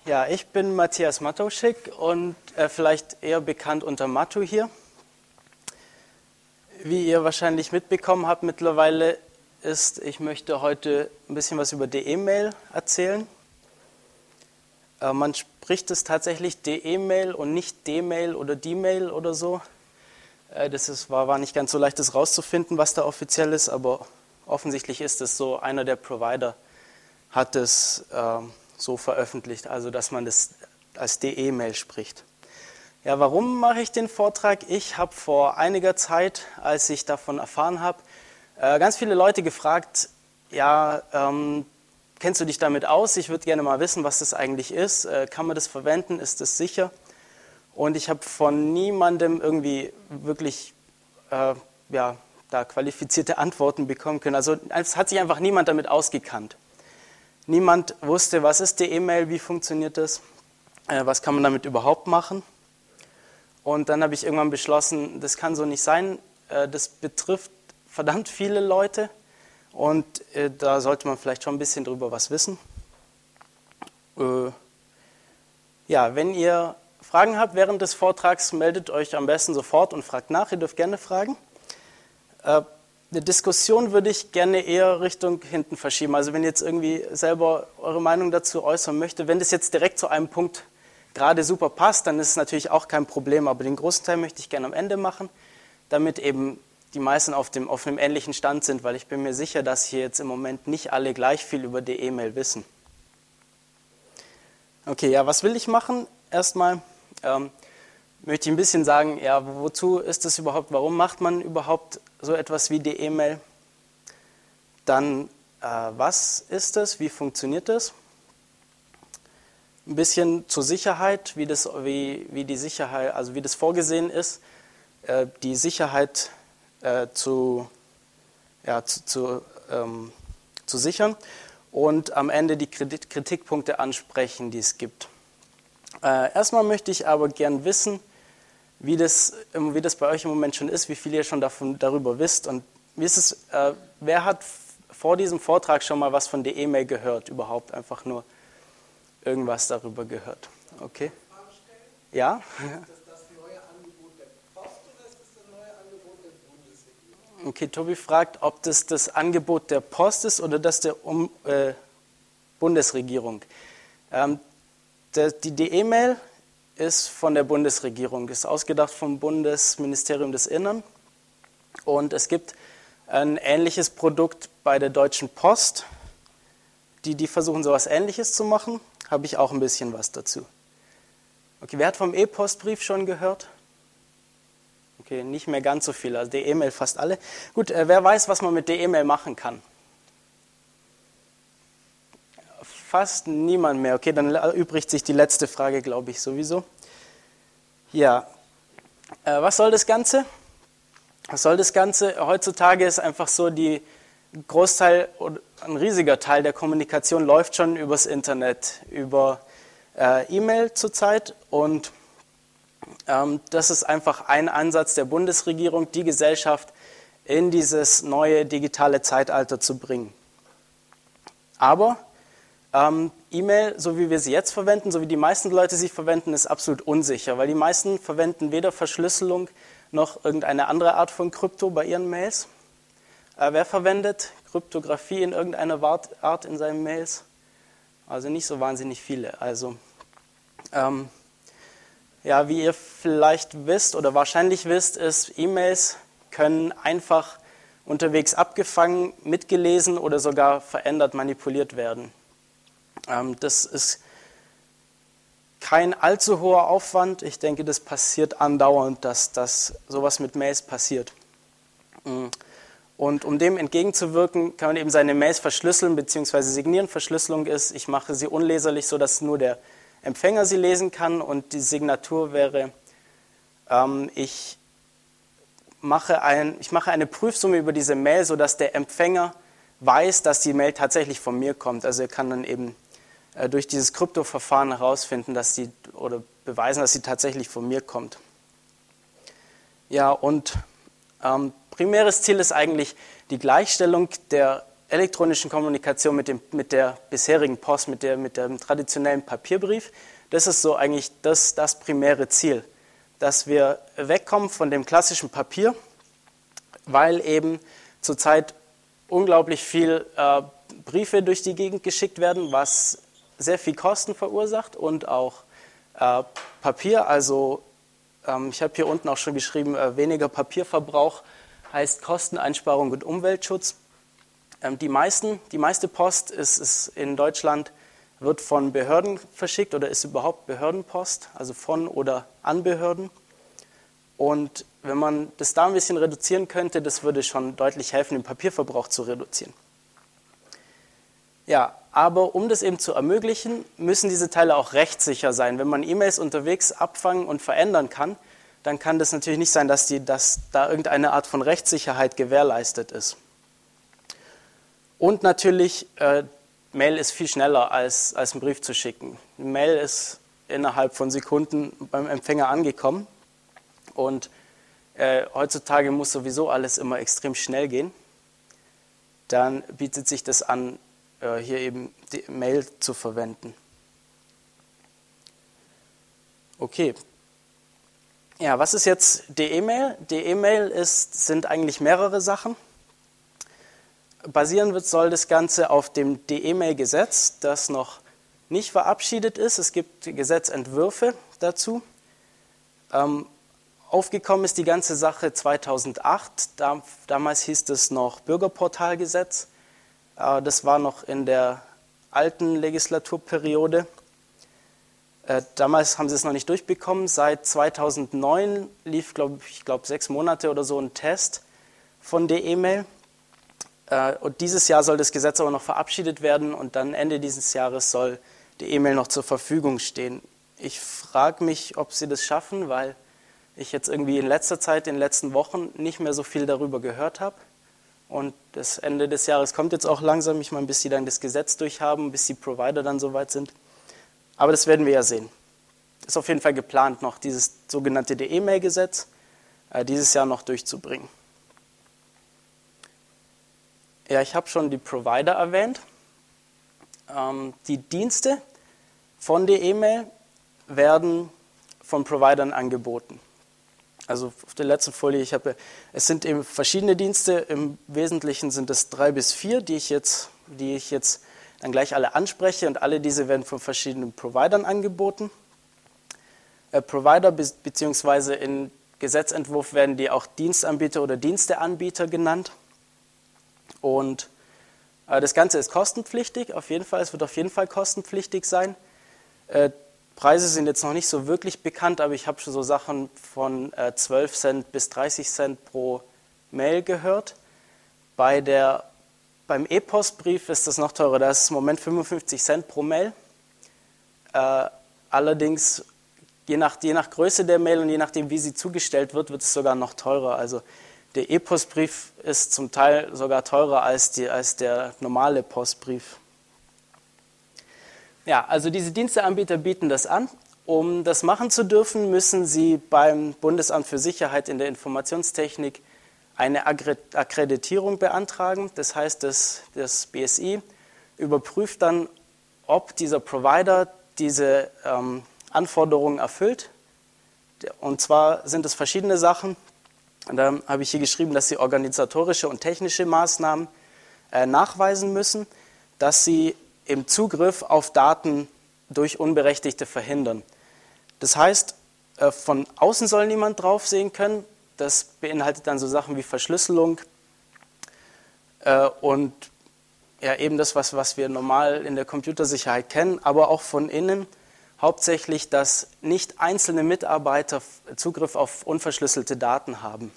Ja, ich bin Matthias Matuschik und vielleicht eher bekannt unter Matu hier. Wie ihr wahrscheinlich mitbekommen habt mittlerweile ich möchte heute ein bisschen was über DE-Mail erzählen. Man spricht es tatsächlich DE-Mail und nicht D-Mail oder D-Mail oder so. War nicht ganz so leicht, das rauszufinden, was da offiziell ist, aber offensichtlich ist es so. Einer der Provider hat es so veröffentlicht, also dass man das als DE-Mail spricht. Ja, warum mache ich den Vortrag? Ich habe vor einiger Zeit, als ich davon erfahren habe, ganz viele Leute gefragt, ja, kennst du dich damit aus? Ich würde gerne mal wissen, was das eigentlich ist. Kann man das verwenden? Ist das sicher? Und ich habe von niemandem irgendwie wirklich da qualifizierte Antworten bekommen können. Also es hat sich einfach niemand damit ausgekannt. Niemand wusste, was ist DE-Mail, wie funktioniert das, was kann man damit überhaupt machen. Und dann habe ich irgendwann beschlossen, das kann so nicht sein, das betrifft verdammt viele Leute und da sollte man vielleicht schon ein bisschen drüber was wissen. Ja, wenn ihr Fragen habt während des Vortrags, meldet euch am besten sofort und fragt nach, ihr dürft gerne fragen. Eine Diskussion würde ich gerne eher Richtung hinten verschieben. Also wenn ihr jetzt irgendwie selber eure Meinung dazu äußern möchtet, wenn das jetzt direkt zu einem Punkt gerade super passt, dann ist es natürlich auch kein Problem. Aber den großen Teil möchte ich gerne am Ende machen, damit eben die meisten auf einem ähnlichen Stand sind, weil ich bin mir sicher, dass hier jetzt im Moment nicht alle gleich viel über DE-Mail wissen. Okay, ja, was will ich machen? Erstmal möchte ich ein bisschen sagen, ja, wozu ist das überhaupt, warum macht man überhaupt so etwas wie DE-Mail? Dann, was ist es, wie funktioniert es? Ein bisschen zur Sicherheit, wie das vorgesehen ist, die Sicherheit zu sichern und am Ende die Kritikpunkte ansprechen, die es gibt. Erstmal möchte ich aber gern wissen, wie das bei euch im Moment schon ist, wie viel ihr schon darüber wisst. Und wie ist es, wer hat vor diesem Vortrag schon mal was von DE-Mail gehört, überhaupt einfach nur irgendwas darüber gehört? Okay. Ja? Ist das neue Angebot der Post oder ist das neue Angebot der Bundesregierung? Okay, Tobi fragt, ob das Angebot der Post ist oder das der Bundesregierung. Die DE-Mail ist von der Bundesregierung, ist ausgedacht vom Bundesministerium des Innern und es gibt ein ähnliches Produkt bei der Deutschen Post, die versuchen so etwas Ähnliches zu machen, habe ich auch ein bisschen was dazu. Okay, wer hat vom E-Postbrief schon gehört? Okay, nicht mehr ganz so viel, also DE-Mail fast alle. Gut, wer weiß, was man mit DE-Mail machen kann? Fast niemand mehr. Okay, dann erübrigt sich die letzte Frage, glaube ich, sowieso. Ja, was soll das Ganze? Heutzutage ist einfach so, ein riesiger Teil der Kommunikation läuft schon übers Internet, über E-Mail zurzeit. Und das ist einfach ein Ansatz der Bundesregierung, die Gesellschaft in dieses neue digitale Zeitalter zu bringen. Aber E-Mail, so wie wir sie jetzt verwenden, so wie die meisten Leute sie verwenden, ist absolut unsicher, weil die meisten verwenden weder Verschlüsselung noch irgendeine andere Art von Krypto bei ihren Mails. Wer verwendet Kryptographie in irgendeiner Art in seinen Mails? Also nicht so wahnsinnig viele. Also wie ihr vielleicht wisst oder wahrscheinlich wisst, ist, E-Mails können einfach unterwegs abgefangen, mitgelesen oder sogar verändert, manipuliert werden. Das ist kein allzu hoher Aufwand. Ich denke, das passiert andauernd, dass sowas mit Mails passiert. Und um dem entgegenzuwirken, kann man eben seine Mails verschlüsseln bzw. signieren. Verschlüsselung ist, ich mache sie unleserlich, sodass nur der Empfänger sie lesen kann. Und die Signatur wäre, ich mache eine Prüfsumme über diese Mail, sodass der Empfänger weiß, dass die Mail tatsächlich von mir kommt. Also er kann dann eben durch dieses Kryptoverfahren herausfinden, oder beweisen, dass sie tatsächlich von mir kommt. Ja, und primäres Ziel ist eigentlich die Gleichstellung der elektronischen Kommunikation mit der bisherigen Post, mit dem traditionellen Papierbrief, das ist so eigentlich das primäre Ziel, dass wir wegkommen von dem klassischen Papier, weil eben zurzeit unglaublich viel Briefe durch die Gegend geschickt werden, was sehr viel Kosten verursacht und auch Papier, also ich habe hier unten auch schon geschrieben, weniger Papierverbrauch heißt Kosteneinsparung und Umweltschutz. Die meiste Post ist in Deutschland, wird von Behörden verschickt oder ist überhaupt Behördenpost, also von oder an Behörden. Und wenn man das da ein bisschen reduzieren könnte, das würde schon deutlich helfen, den Papierverbrauch zu reduzieren. Ja, aber um das eben zu ermöglichen, müssen diese Teile auch rechtssicher sein. Wenn man E-Mails unterwegs abfangen und verändern kann, dann kann das natürlich nicht sein, dass da irgendeine Art von Rechtssicherheit gewährleistet ist. Und natürlich, Mail ist viel schneller als einen Brief zu schicken. Mail ist innerhalb von Sekunden beim Empfänger angekommen und heutzutage muss sowieso alles immer extrem schnell gehen. Dann bietet sich das an, hier eben die Mail zu verwenden. Okay. Ja, was ist jetzt DE-Mail? DE-Mail sind eigentlich mehrere Sachen. Basieren soll das Ganze auf dem DE-Mail-Gesetz, das noch nicht verabschiedet ist. Es gibt Gesetzentwürfe dazu. Aufgekommen ist die ganze Sache 2008. Damals hieß es noch Bürgerportalgesetz. Das war noch in der alten Legislaturperiode. Damals haben sie es noch nicht durchbekommen. Seit 2009 lief, ich glaube 6 Monate oder so ein Test von DE-Mail. Und dieses Jahr soll das Gesetz aber noch verabschiedet werden und dann Ende dieses Jahres soll die E-Mail noch zur Verfügung stehen. Ich frage mich, ob sie das schaffen, weil ich jetzt irgendwie in letzter Zeit, in den letzten Wochen nicht mehr so viel darüber gehört habe. Und das Ende des Jahres kommt jetzt auch langsam, ich meine, bis sie dann das Gesetz durchhaben, bis die Provider dann soweit sind. Aber das werden wir ja sehen. Es ist auf jeden Fall geplant, noch dieses sogenannte DE-Mail-Gesetz dieses Jahr noch durchzubringen. Ja, ich habe schon die Provider erwähnt. Die Dienste von DE-Mail werden von Providern angeboten. Also auf der letzten Folie, es sind eben verschiedene Dienste, im Wesentlichen sind es 3 bis 4, die ich jetzt dann gleich alle anspreche und alle diese werden von verschiedenen Providern angeboten. Provider beziehungsweise im Gesetzentwurf werden die auch Dienstanbieter oder Diensteanbieter genannt. Und das Ganze ist kostenpflichtig, auf jeden Fall. Es wird auf jeden Fall kostenpflichtig sein. Preise sind jetzt noch nicht so wirklich bekannt, aber ich habe schon so Sachen von 12 Cent bis 30 Cent pro Mail gehört. Beim E-Postbrief ist das noch teurer, da ist es im Moment 55 Cent pro Mail. Allerdings, je nach Größe der Mail und je nachdem, wie sie zugestellt wird, wird es sogar noch teurer. Also der E-Postbrief ist zum Teil sogar teurer als der normale Postbrief. Ja, also diese Diensteanbieter bieten das an. Um das machen zu dürfen, müssen sie beim Bundesamt für Sicherheit in der Informationstechnik eine Akkreditierung beantragen. Das heißt, das BSI überprüft dann, ob dieser Provider diese Anforderungen erfüllt. Und zwar sind es verschiedene Sachen. Und da habe ich hier geschrieben, dass sie organisatorische und technische Maßnahmen nachweisen müssen, dass sie im Zugriff auf Daten durch Unberechtigte verhindern. Das heißt, von außen soll niemand drauf sehen können. Das beinhaltet dann so Sachen wie Verschlüsselung und ja, eben das, was wir normal in der Computersicherheit kennen, aber auch von innen hauptsächlich, dass nicht einzelne Mitarbeiter Zugriff auf unverschlüsselte Daten haben.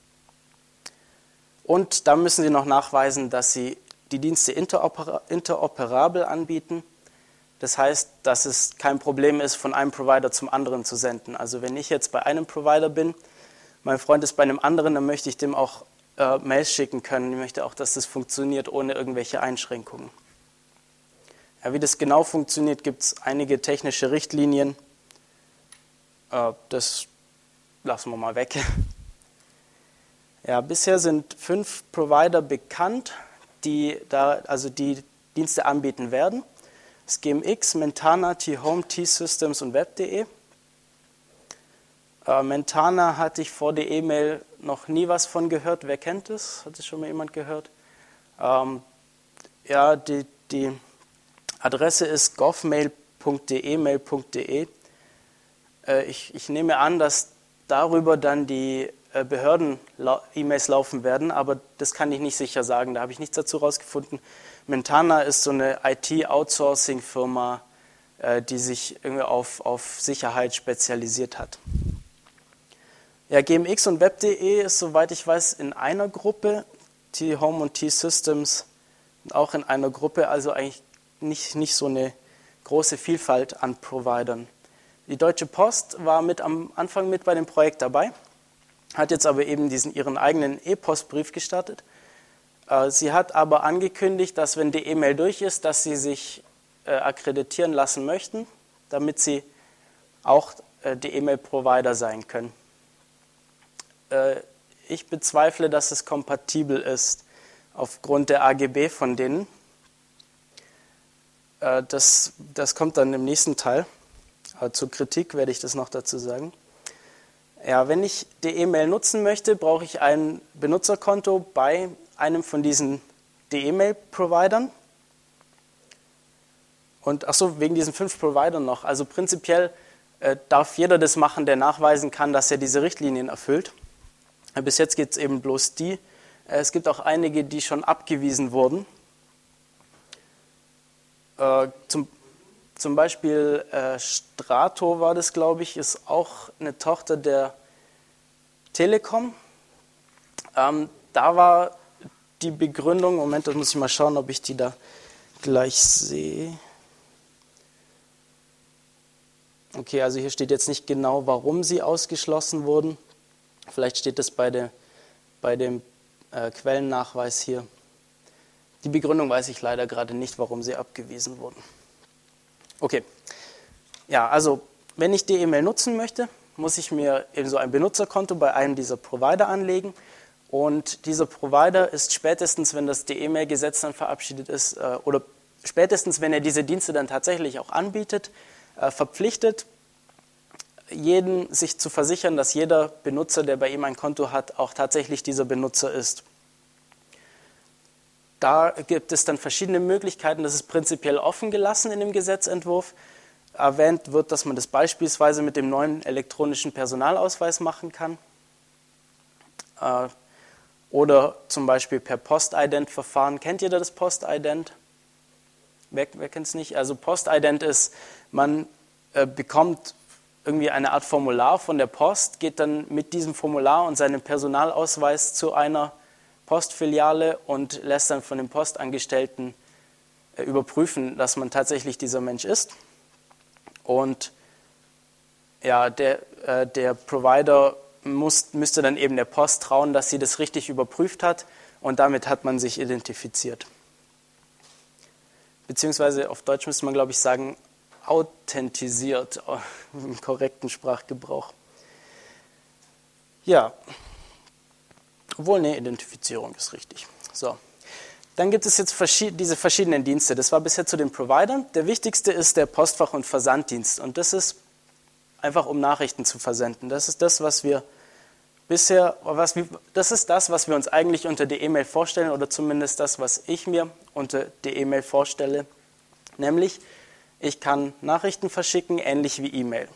Und dann müssen sie noch nachweisen, dass sie die Dienste interoperabel anbieten. Das heißt, dass es kein Problem ist, von einem Provider zum anderen zu senden. Also wenn ich jetzt bei einem Provider bin, mein Freund ist bei einem anderen, dann möchte ich dem auch Mails schicken können. Ich möchte auch, dass das funktioniert ohne irgendwelche Einschränkungen. Ja, wie das genau funktioniert, gibt es einige technische Richtlinien. Das lassen wir mal weg. Ja, bisher sind 5 Provider bekannt, die die Dienste anbieten werden. Das GMX, Mentana, T-Home, T-Systems und Web.de. Mentana hatte ich vor der E-Mail noch nie was von gehört. Wer kennt es? Hat es schon mal jemand gehört? Ja, die Adresse ist govmail.de, mail.de. Ich nehme an, dass darüber dann die Behörden-E-Mails laufen werden, aber das kann ich nicht sicher sagen, da habe ich nichts dazu rausgefunden. Mentana ist so eine IT-Outsourcing-Firma, die sich irgendwie auf Sicherheit spezialisiert hat. Ja, GMX und Web.de ist, soweit ich weiß, in einer Gruppe, T-Home und T-Systems auch in einer Gruppe, also eigentlich nicht so eine große Vielfalt an Providern. Die Deutsche Post war am Anfang mit bei dem Projekt dabei, hat jetzt aber eben ihren eigenen E-Postbrief gestartet. Sie hat aber angekündigt, dass wenn die E-Mail durch ist, dass sie sich akkreditieren lassen möchten, damit sie auch die E-Mail-Provider sein können. Ich bezweifle, dass es kompatibel ist aufgrund der AGB von denen. Das kommt dann im nächsten Teil. Zur Kritik werde ich das noch dazu sagen. Ja, wenn ich die E-Mail nutzen möchte, brauche ich ein Benutzerkonto bei einem von diesen E-Mail-Providern. Und wegen diesen 5 Providern noch. Also prinzipiell darf jeder das machen, der nachweisen kann, dass er diese Richtlinien erfüllt. Bis jetzt gibt es eben bloß die. Es gibt auch einige, die schon abgewiesen wurden. Zum Beispiel Strato war das, glaube ich, ist auch eine Tochter der Telekom. Da war die Begründung, Moment, das muss ich mal schauen, ob ich die da gleich sehe. Okay, also hier steht jetzt nicht genau, warum sie ausgeschlossen wurden. Vielleicht steht das bei dem Quellennachweis hier. Die Begründung weiß ich leider gerade nicht, warum sie abgewiesen wurden. Okay, ja, also wenn ich die E-Mail nutzen möchte, muss ich mir eben so ein Benutzerkonto bei einem dieser Provider anlegen. Und dieser Provider ist spätestens, wenn das E-Mail-Gesetz dann verabschiedet ist, oder spätestens, wenn er diese Dienste dann tatsächlich auch anbietet, verpflichtet, jeden sich zu versichern, dass jeder Benutzer, der bei ihm ein Konto hat, auch tatsächlich dieser Benutzer ist. Da gibt es dann verschiedene Möglichkeiten, das ist prinzipiell offen gelassen in dem Gesetzentwurf. Erwähnt wird, dass man das beispielsweise mit dem neuen elektronischen Personalausweis machen kann. Oder zum Beispiel per Postident-Verfahren. Kennt jeder das Postident? Wer kennt es nicht? Also Postident ist, man bekommt irgendwie eine Art Formular von der Post, geht dann mit diesem Formular und seinem Personalausweis zu einer Postfiliale und lässt dann von den Postangestellten überprüfen, dass man tatsächlich dieser Mensch ist. Und ja, der Provider müsste dann eben der Post trauen, dass sie das richtig überprüft hat und damit hat man sich identifiziert. Beziehungsweise auf Deutsch müsste man, glaube ich, sagen, authentisiert im korrekten Sprachgebrauch. Ja, obwohl, ne, Identifizierung ist richtig. So. Dann gibt es jetzt diese verschiedenen Dienste. Das war bisher zu den Providern. Der wichtigste ist der Postfach- und Versanddienst. Und das ist einfach, um Nachrichten zu versenden. Das ist das, was wir uns eigentlich unter der E-Mail vorstellen, oder zumindest das, was ich mir unter der E-Mail vorstelle. Nämlich, ich kann Nachrichten verschicken, ähnlich wie E-Mail.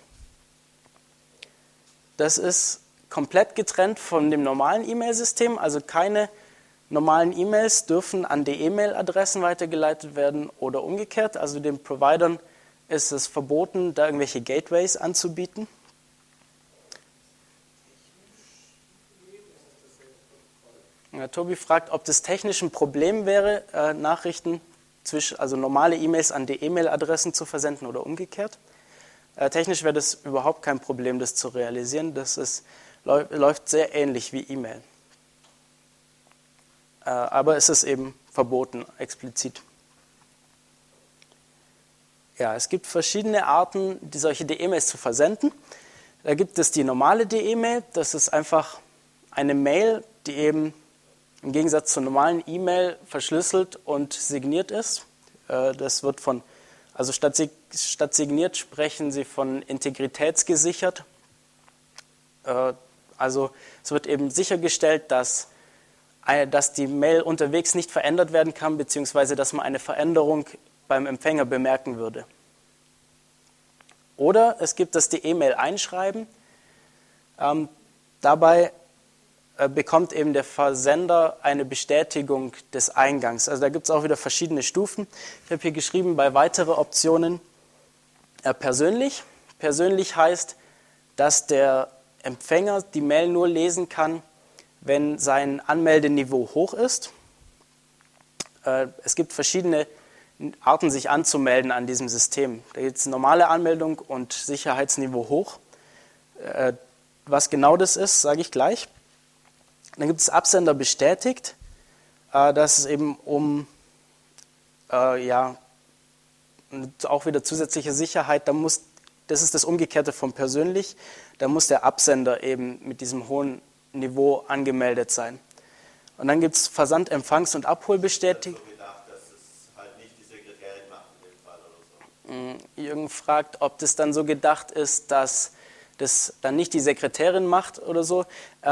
Das ist komplett getrennt von dem normalen E-Mail-System, also keine normalen E-Mails dürfen an die E-Mail-Adressen weitergeleitet werden oder umgekehrt. Also den Providern ist es verboten, da irgendwelche Gateways anzubieten. Ja, Tobi fragt, ob das technisch ein Problem wäre, Nachrichten also normale E-Mails an die E-Mail-Adressen zu versenden oder umgekehrt. Technisch wäre das überhaupt kein Problem, das zu realisieren. Läuft sehr ähnlich wie E-Mail. Aber es ist eben verboten, explizit. Ja, es gibt verschiedene Arten, solche E-Mails zu versenden. Da gibt es die normale E-Mail, das ist einfach eine Mail, die eben im Gegensatz zur normalen E-Mail verschlüsselt und signiert ist. Das wird also statt signiert sprechen sie von integritätsgesichert. Also es wird eben sichergestellt, dass die Mail unterwegs nicht verändert werden kann, beziehungsweise dass man eine Veränderung beim Empfänger bemerken würde. Oder es gibt das DE-Mail einschreiben. Dabei bekommt eben der Versender eine Bestätigung des Eingangs. Also da gibt es auch wieder verschiedene Stufen. Ich habe hier geschrieben, bei weiteren Optionen persönlich. Persönlich heißt, dass der Empfänger die Mail nur lesen kann, wenn sein Anmeldeniveau hoch ist. Es gibt verschiedene Arten, sich anzumelden an diesem System. Da gibt es normale Anmeldung und Sicherheitsniveau hoch. Was genau das ist, sage ich gleich. Dann gibt es Absender bestätigt. Das ist eben auch wieder zusätzliche Sicherheit. Das ist das Umgekehrte von persönlich. Da muss der Absender eben mit diesem hohen Niveau angemeldet sein. Und dann gibt es Versand-, Empfangs- und Abholbestätigung. Ich habe so gedacht, dass es halt nicht die Sekretärin macht in dem Fall oder so. Jürgen fragt, ob das dann so gedacht ist, dass das dann nicht die Sekretärin macht oder so.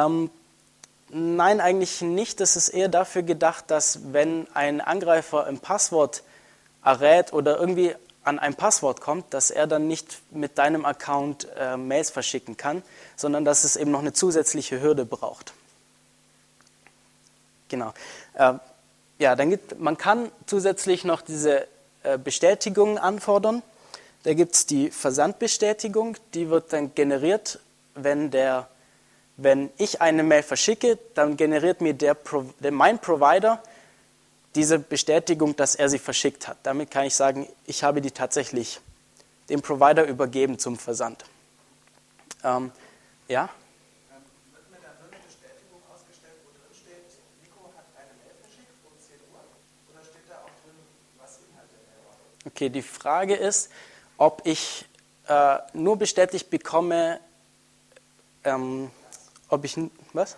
Nein, eigentlich nicht. Das ist eher dafür gedacht, dass wenn ein Angreifer ein Passwort errät oder irgendwie an ein Passwort kommt, dass er dann nicht mit deinem Account Mails verschicken kann, sondern dass es eben noch eine zusätzliche Hürde braucht. Genau. Man kann zusätzlich noch diese Bestätigungen anfordern. Da gibt es die Versandbestätigung, die wird dann generiert, wenn ich eine Mail verschicke, dann generiert mir mein Provider diese Bestätigung, dass er sie verschickt hat. Damit kann ich sagen, ich habe die tatsächlich dem Provider übergeben zum Versand. Wird mir dann nur eine Bestätigung ausgestellt, wo drin steht, Nico hat eine Mail verschickt um 10 Uhr? Oder steht da auch drin, was Inhalt der Mail war? Okay, die Frage ist, ob ich nur bestätigt bekomme, was?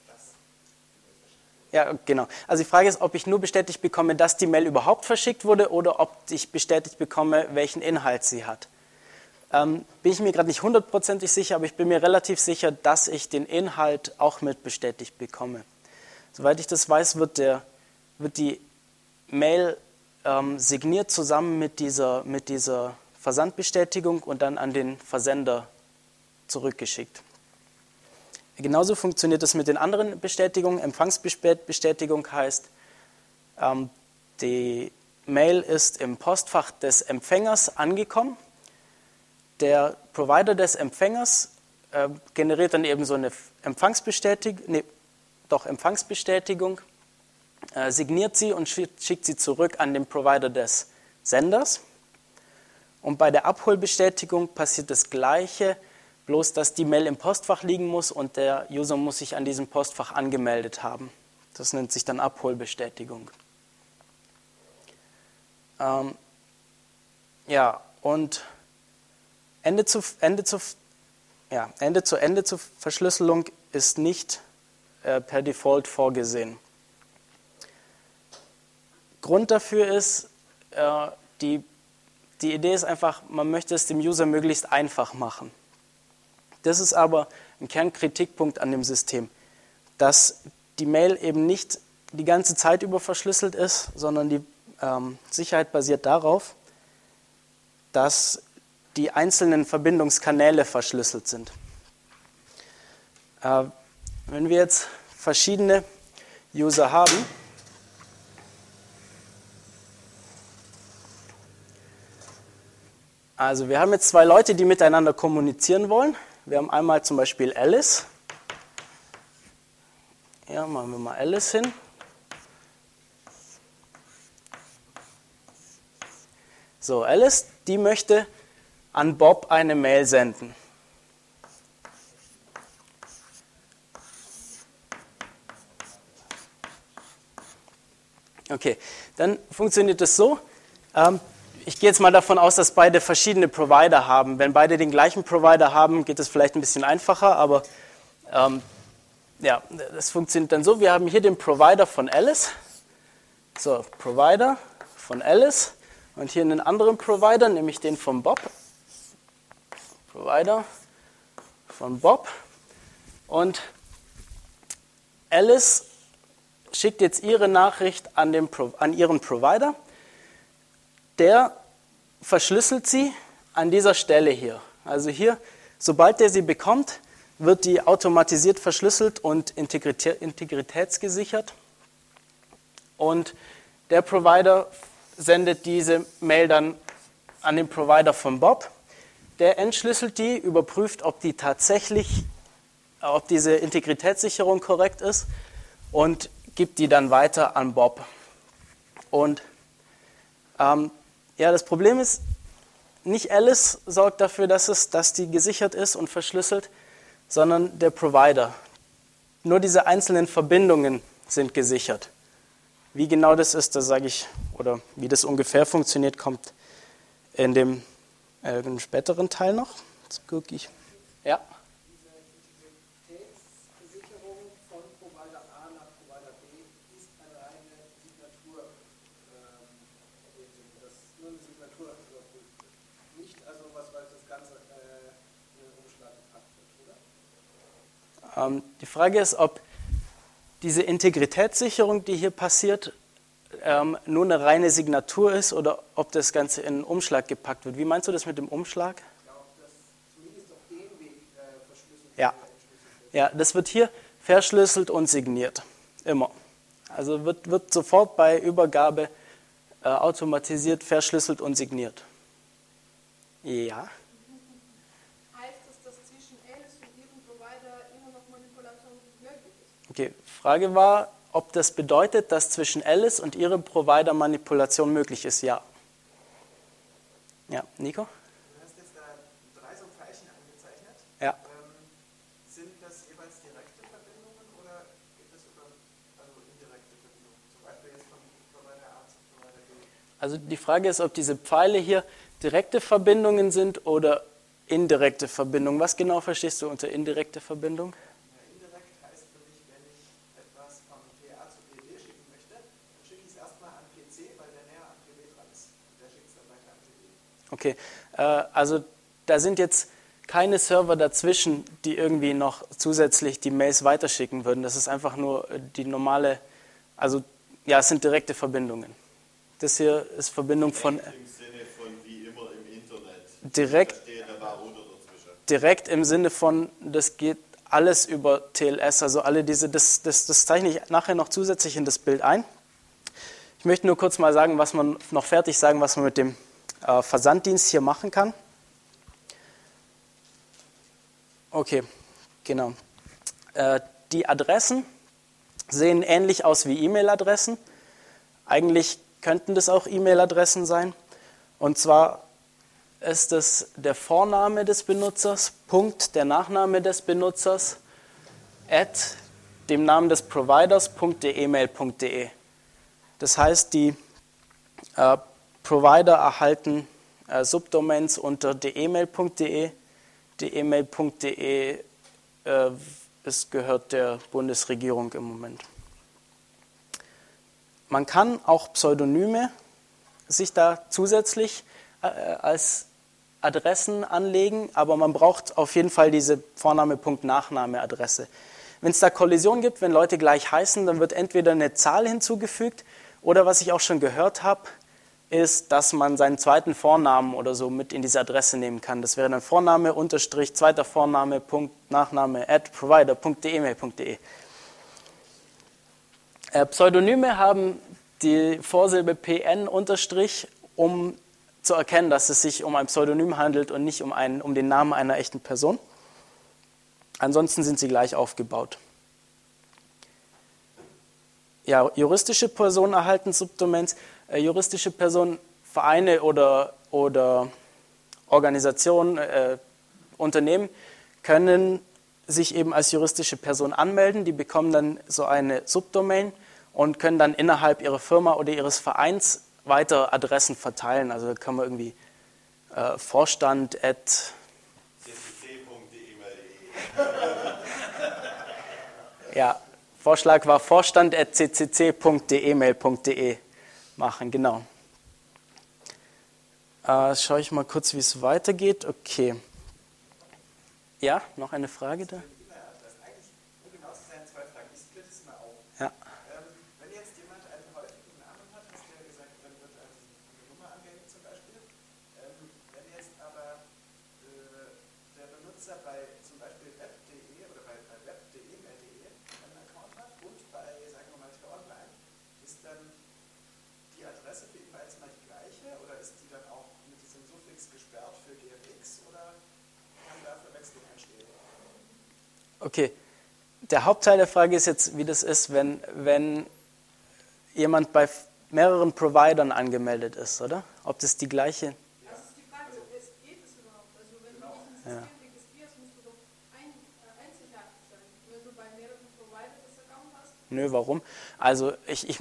Ja, genau. Also die Frage ist, ob ich nur bestätigt bekomme, dass die Mail überhaupt verschickt wurde oder ob ich bestätigt bekomme, welchen Inhalt sie hat. Bin ich mir gerade nicht hundertprozentig sicher, aber ich bin mir relativ sicher, dass ich den Inhalt auch mit bestätigt bekomme. Soweit ich das weiß, wird die Mail signiert zusammen mit dieser Versandbestätigung und dann an den Versender zurückgeschickt. Genauso funktioniert es mit den anderen Bestätigungen. Empfangsbestätigung heißt, die Mail ist im Postfach des Empfängers angekommen. Der Provider des Empfängers generiert dann eben so eine Empfangsbestätigung, signiert sie und schickt sie zurück an den Provider des Senders. Und bei der Abholbestätigung passiert das Gleiche, bloß dass die Mail im Postfach liegen muss und der User muss sich an diesem Postfach angemeldet haben. Das nennt sich dann Abholbestätigung. Und Ende-zu-Ende-Verschlüsselung ist nicht per Default vorgesehen. Grund dafür ist, die Idee ist einfach, man möchte es dem User möglichst einfach machen. Das ist aber ein Kernkritikpunkt an dem System, dass die Mail eben nicht die ganze Zeit über verschlüsselt ist, sondern die Sicherheit basiert darauf, dass die einzelnen Verbindungskanäle verschlüsselt sind. Wenn wir jetzt verschiedene User haben, also wir haben jetzt zwei Leute, die miteinander kommunizieren wollen. Wir haben einmal zum Beispiel Alice. Ja, machen wir mal Alice hin. So, Alice, die möchte an Bob eine Mail senden. Okay, dann funktioniert es so. Ich gehe jetzt mal davon aus, dass beide verschiedene Provider haben. Wenn beide den gleichen Provider haben, geht es vielleicht ein bisschen einfacher, aber ja, das funktioniert dann so, wir haben hier den Provider von Alice. So, Provider von Alice. Und hier einen anderen Provider, nämlich den von Bob. Provider von Bob. Und Alice schickt jetzt ihre Nachricht an ihren Provider. Der verschlüsselt sie an dieser Stelle hier. Also hier, sobald der sie bekommt, wird die automatisiert verschlüsselt und integritätsgesichert. Und der Provider sendet diese Mail dann an den Provider von Bob. Der entschlüsselt die, überprüft, ob diese Integritätssicherung korrekt ist und gibt die dann weiter an Bob. Und ja, das Problem ist, nicht Alice sorgt dafür, dass die gesichert ist und verschlüsselt, sondern der Provider. Nur diese einzelnen Verbindungen sind gesichert. Wie genau das ist, das sage ich, oder wie das ungefähr funktioniert, kommt in dem späteren Teil noch. Jetzt gucke ich. Ja. Diese Integritätssicherung von Provider A nach Provider B ist eine reine Signatur. Das ist nur eine Signatur überprüft. Nicht also was, weil das Ganze in den Umschlag gepackt wird, oder? Die Frage ist, ob diese Integritätssicherung, die hier passiert, nur eine reine Signatur ist oder ob das Ganze in einen Umschlag gepackt wird. Wie meinst du das mit dem Umschlag? Ja, ob das zumindest auf dem Weg verschlüsselt Ja. wird. Ja, das wird hier verschlüsselt und signiert. Immer. Also wird sofort bei Übergabe automatisiert verschlüsselt und signiert. Ja. Heißt das, dass zwischen Alice und ihrem Provider immer noch Manipulation möglich ist? Okay, Frage war, ob das bedeutet, dass zwischen Alice und ihrem Provider Manipulation möglich ist. Ja. Ja, Nico? Du hast jetzt da 3 so Pfeilchen angezeichnet. Ja. Sind das jeweils direkte Verbindungen oder geht das über indirekte Verbindungen? Zum Beispiel jetzt von Provider A zu Provider B. Also die Frage ist, ob diese Pfeile hier direkte Verbindungen sind oder indirekte Verbindungen. Was genau verstehst du unter indirekte Verbindung? Ja, indirekt heißt für mich, wenn ich etwas von PA zu PB schicken möchte, dann schicke ich es erstmal an PC, weil der näher an PB dran ist. Und der schickt es dann weiter an PB. Okay, also da sind jetzt keine Server dazwischen, die irgendwie noch zusätzlich die Mails weiterschicken würden. Das ist einfach nur die normale, also ja, es sind direkte Verbindungen. Das hier ist Verbindung von... Im Sinne von wie immer im Internet. Direkt, Da steht ein paar Router dazwischen. direkt im Sinne von, das geht alles über TLS, also alle diese, das zeichne ich nachher noch zusätzlich in das Bild ein. Ich möchte nur kurz mal sagen, was man mit dem Versanddienst hier machen kann. Okay, genau. Die Adressen sehen ähnlich aus wie E-Mail-Adressen. Eigentlich könnten das auch E-Mail-Adressen sein. Und zwar ist es der Vorname des Benutzers, Punkt, der Nachname des Benutzers, at dem Namen des Providers, .de-mail.de. Das heißt, die Provider erhalten Subdomains unter de-mail.de. de-mail.de gehört der Bundesregierung im Moment. Man kann auch Pseudonyme sich da zusätzlich als Adressen anlegen, aber man braucht auf jeden Fall diese Vorname-Punkt-Nachname-Adresse. Wenn es da Kollision gibt, wenn Leute gleich heißen, dann wird entweder eine Zahl hinzugefügt oder was ich auch schon gehört habe, ist, dass man seinen zweiten Vornamen oder so mit in diese Adresse nehmen kann. Das wäre dann Vorname, Unterstrich, zweiter Vorname, Punkt, Nachname, @provider.de-mail.de. Pseudonyme haben die Vorsilbe PN unterstrich, um zu erkennen, dass es sich um ein Pseudonym handelt und nicht um den Namen einer echten Person. Ansonsten sind sie gleich aufgebaut. Ja, juristische Personen erhalten Subdomains. Juristische Personen, Vereine oder Organisationen, Unternehmen können sich eben als juristische Person anmelden. Die bekommen dann so eine Subdomain und können dann innerhalb ihrer Firma oder ihres Vereins weiter Adressen verteilen. Also da kann man irgendwie Vorstand@ ccc.de-mail.de. Ja, Vorschlag war vorstand@ccc.demail.de machen, genau. Schaue ich mal kurz, wie es weitergeht. Okay. Ja, noch eine Frage da? Eigentlich, um genau zu sein, zwei Fragen. Ich splitte es mal auf. Ja. Wenn jetzt jemand einen häufigen Namen hat, hast du ja gesagt, dann wird also eine Nummer angehängt zum Beispiel. Wenn jetzt aber der Benutzer bei zum Beispiel web.de oder bei web.de einen Account hat und bei, sagen wir mal, T-Online, ist dann die Adresse für ihn beides mal die gleiche oder ist die dann auch mit diesem Suffix gesperrt für GFX oder kann da Verwechslung entstehen? Okay. Der Hauptteil der Frage ist jetzt, wie das ist, wenn jemand bei mehreren Providern angemeldet ist, oder? Ob das die gleiche... Das ist die Frage, geht es überhaupt? Also wenn du dich im System registrierst, musst du doch einzigartig sein. Wenn du bei mehreren Providern das Account hast. Nö, warum? Also ich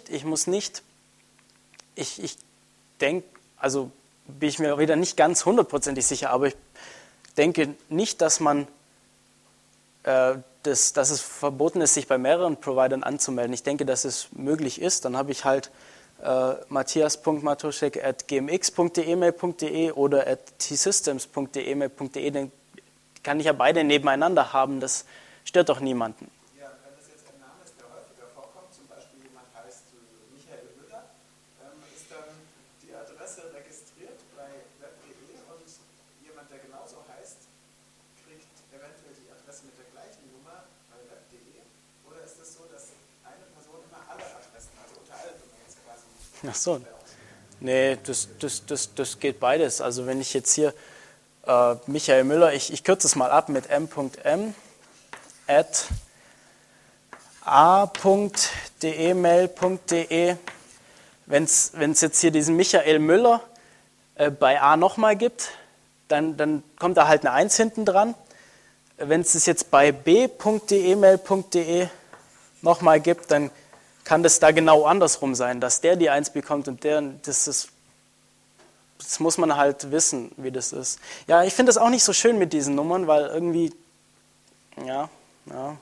denke, also bin ich mir wieder nicht ganz hundertprozentig sicher, aber ich denke nicht, dass dass es verboten ist, sich bei mehreren Providern anzumelden. Ich denke, dass es möglich ist. Dann habe ich halt matthias.matuschek@gmx.email.de oder @tsystems.email.de. Dann kann ich ja beide nebeneinander haben. Das stört doch niemanden. Ja, wenn das jetzt ein Name ist, der häufiger vorkommt, zum Beispiel jemand heißt Michael Müller, ist dann die Adresse registriert bei web.de und jemand, der genauso heißt, kriegt eventuell die Adresse mit der gleichen Nummer bei web.de? Oder ist es so, dass eine Person immer alle Adressen, also unter allen Domains quasi... Ach so. Nee, das geht beides. Also wenn ich jetzt hier Michael Müller, ich kürze es mal ab mit m.m@a.demail.de. Wenn es jetzt hier diesen Michael Müller bei A nochmal gibt, dann kommt da halt eine 1 hinten dran. Wenn es das jetzt bei b.demail.de nochmal gibt, dann kann das da genau andersrum sein, dass der die 1 bekommt und der, das muss man halt wissen, wie das ist. Ja, ich finde das auch nicht so schön mit diesen Nummern, weil irgendwie, ja. Ja,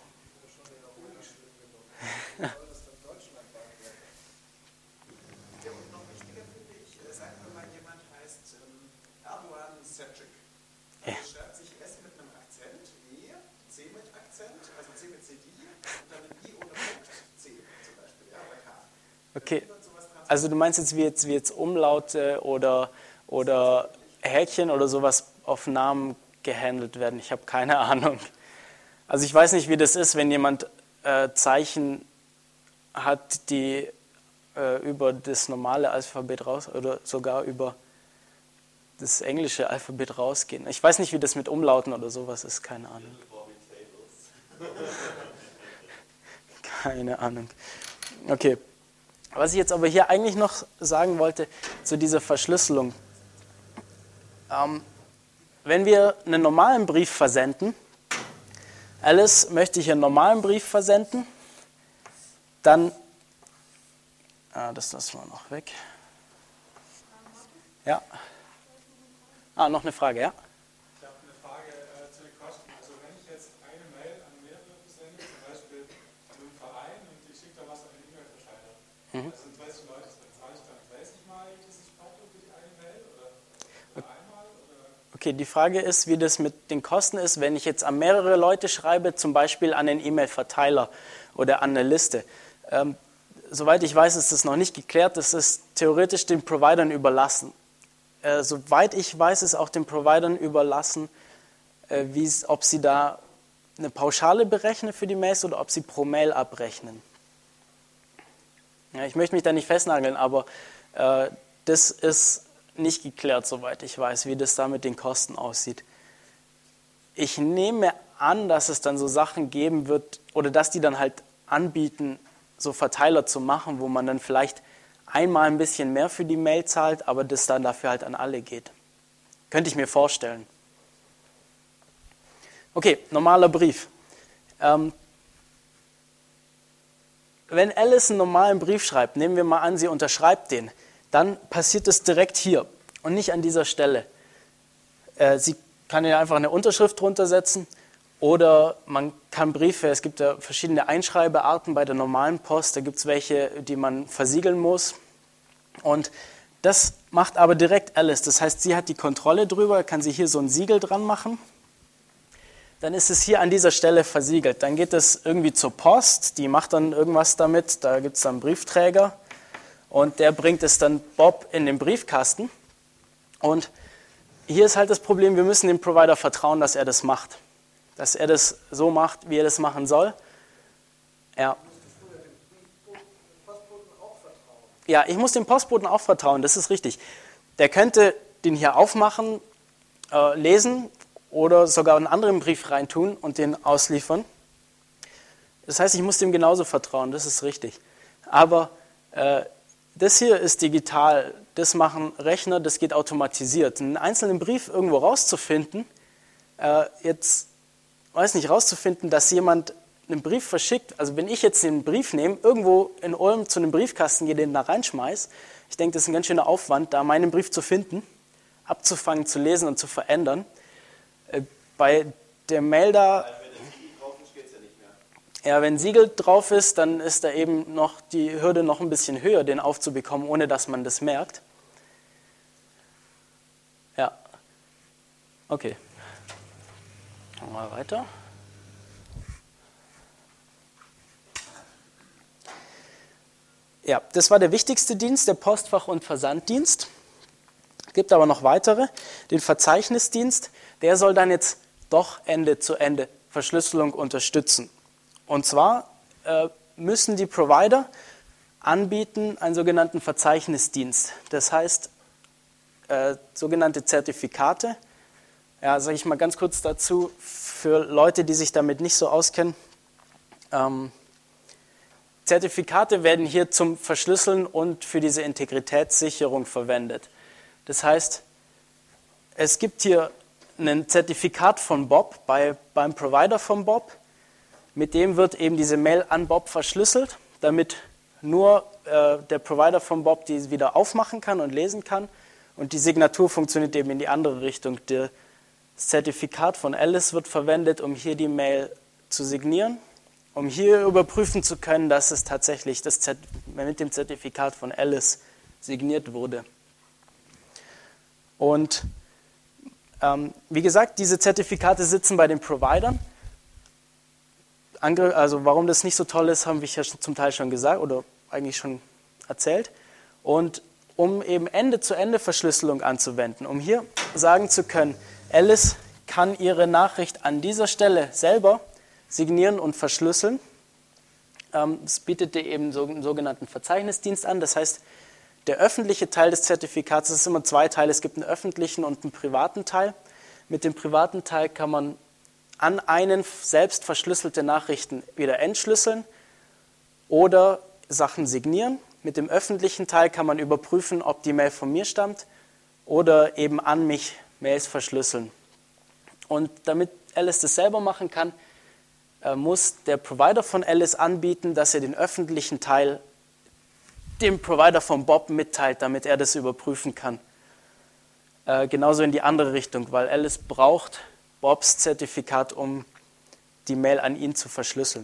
und noch wichtiger finde ich, sagen wir mal, jemand heißt Erdogan Selçuk. Also es schreibt sich S mit einem Akzent, E, C mit Akzent, also C mit CD und dann ein I ohne Punkt, C zum Beispiel, ja, oder K. Okay, also du meinst jetzt wie jetzt Umlaute oder Häkchen oder sowas auf Namen gehandelt werden? Ich habe keine Ahnung. Also ich weiß nicht, wie das ist, wenn jemand Zeichen hat, die über das normale Alphabet raus oder sogar über das englische Alphabet rausgehen. Ich weiß nicht, wie das mit Umlauten oder sowas ist, keine Ahnung. Keine Ahnung. Okay. Was ich jetzt aber hier eigentlich noch sagen wollte, zu dieser Verschlüsselung. Wenn wir einen normalen Brief versenden, Alice möchte ich einen normalen Brief versenden, dann, das lassen wir noch weg. Ja. Noch eine Frage, ja? Ich habe eine Frage zu den Kosten. Also wenn ich jetzt eine Mail an mehrere sende, zum Beispiel an einen Verein und ich schicke da was an den E-Mail-Verscheider, da sind 30 Leute, dann zahle ich dann 30 Mal dieses Porto für die eine Mail oder einmal? Oder? Okay, die Frage ist, wie das mit den Kosten ist, wenn ich jetzt an mehrere Leute schreibe, zum Beispiel an den E-Mail-Verteiler oder an eine Liste. Soweit ich weiß, ist das noch nicht geklärt, das ist theoretisch den Providern überlassen. Soweit ich weiß, ist auch den Providern überlassen, ob sie da eine Pauschale berechnen für die Mails oder ob sie pro Mail abrechnen. Ja, ich möchte mich da nicht festnageln, aber das ist nicht geklärt, soweit ich weiß, wie das da mit den Kosten aussieht. Ich nehme an, dass es dann so Sachen geben wird oder dass die dann halt anbieten, so Verteiler zu machen, wo man dann vielleicht einmal ein bisschen mehr für die Mail zahlt, aber das dann dafür halt an alle geht. Könnte ich mir vorstellen. Okay, normaler Brief. Wenn Alice einen normalen Brief schreibt, nehmen wir mal an, sie unterschreibt den, dann passiert es direkt hier und nicht an dieser Stelle. Sie kann ja einfach eine Unterschrift drunter setzen Oder man kann Briefe, es gibt ja verschiedene Einschreibearten bei der normalen Post, da gibt es welche, die man versiegeln muss. Und das macht aber direkt Alice. Das heißt, sie hat die Kontrolle drüber, kann sie hier so ein Siegel dran machen. Dann ist es hier an dieser Stelle versiegelt. Dann geht es irgendwie zur Post, die macht dann irgendwas damit, da gibt es dann einen Briefträger und der bringt es dann Bob in den Briefkasten. Und hier ist halt das Problem, wir müssen dem Provider vertrauen, dass er das macht. Dass er das so macht, wie er das machen soll. Ja. Ja, ich muss dem Postboten auch vertrauen, das ist richtig. Der könnte den hier aufmachen, lesen oder sogar einen anderen Brief reintun und den ausliefern. Das heißt, ich muss dem genauso vertrauen, das ist richtig. Aber das hier ist digital, das machen Rechner, das geht automatisiert. Einen einzelnen Brief irgendwo rauszufinden, rauszufinden, dass jemand einen Brief verschickt, also wenn ich jetzt den Brief nehme, irgendwo in Ulm zu einem Briefkasten gehe, den da reinschmeiße, ich denke, das ist ein ganz schöner Aufwand, da meinen Brief zu finden, abzufangen, zu lesen und zu verändern. Bei der Mail da, ja, wenn Siegel drauf ist, dann ist da eben noch die Hürde noch ein bisschen höher, den aufzubekommen, ohne dass man das merkt. Ja, okay. Machen wir weiter. Ja, das war der wichtigste Dienst, der Postfach- und Versanddienst. Es gibt aber noch weitere. Den Verzeichnisdienst, der soll dann jetzt doch Ende-zu-Ende-Verschlüsselung unterstützen. Und zwar müssen die Provider anbieten einen sogenannten Verzeichnisdienst. Das heißt, sogenannte Zertifikate. Ja, sage ich mal ganz kurz dazu, für Leute, die sich damit nicht so auskennen. Zertifikate werden hier zum Verschlüsseln und für diese Integritätssicherung verwendet. Das heißt, es gibt hier ein Zertifikat von Bob beim Provider von Bob, mit dem wird eben diese Mail an Bob verschlüsselt, damit nur der Provider von Bob die wieder aufmachen kann und lesen kann und die Signatur funktioniert eben in die andere Richtung. Das Zertifikat von Alice wird verwendet, um hier die Mail zu signieren, um hier überprüfen zu können, dass es tatsächlich mit dem Zertifikat von Alice signiert wurde. Und wie gesagt, diese Zertifikate sitzen bei den Providern. Also warum das nicht so toll ist, haben wir ja zum Teil schon gesagt oder eigentlich schon erzählt. Und um eben Ende-zu-Ende-Verschlüsselung anzuwenden, um hier sagen zu können, Alice kann ihre Nachricht an dieser Stelle selber signieren und verschlüsseln. Es bietet dir eben einen sogenannten Verzeichnisdienst an. Das heißt, der öffentliche Teil des Zertifikats, es ist immer zwei Teile, es gibt einen öffentlichen und einen privaten Teil. Mit dem privaten Teil kann man an einen selbst verschlüsselte Nachrichten wieder entschlüsseln oder Sachen signieren. Mit dem öffentlichen Teil kann man überprüfen, ob die Mail von mir stammt oder eben an mich Mails verschlüsseln. Und damit Alice das selber machen kann, muss der Provider von Alice anbieten, dass er den öffentlichen Teil dem Provider von Bob mitteilt, damit er das überprüfen kann. Genauso in die andere Richtung, weil Alice braucht Bobs Zertifikat, um die Mail an ihn zu verschlüsseln.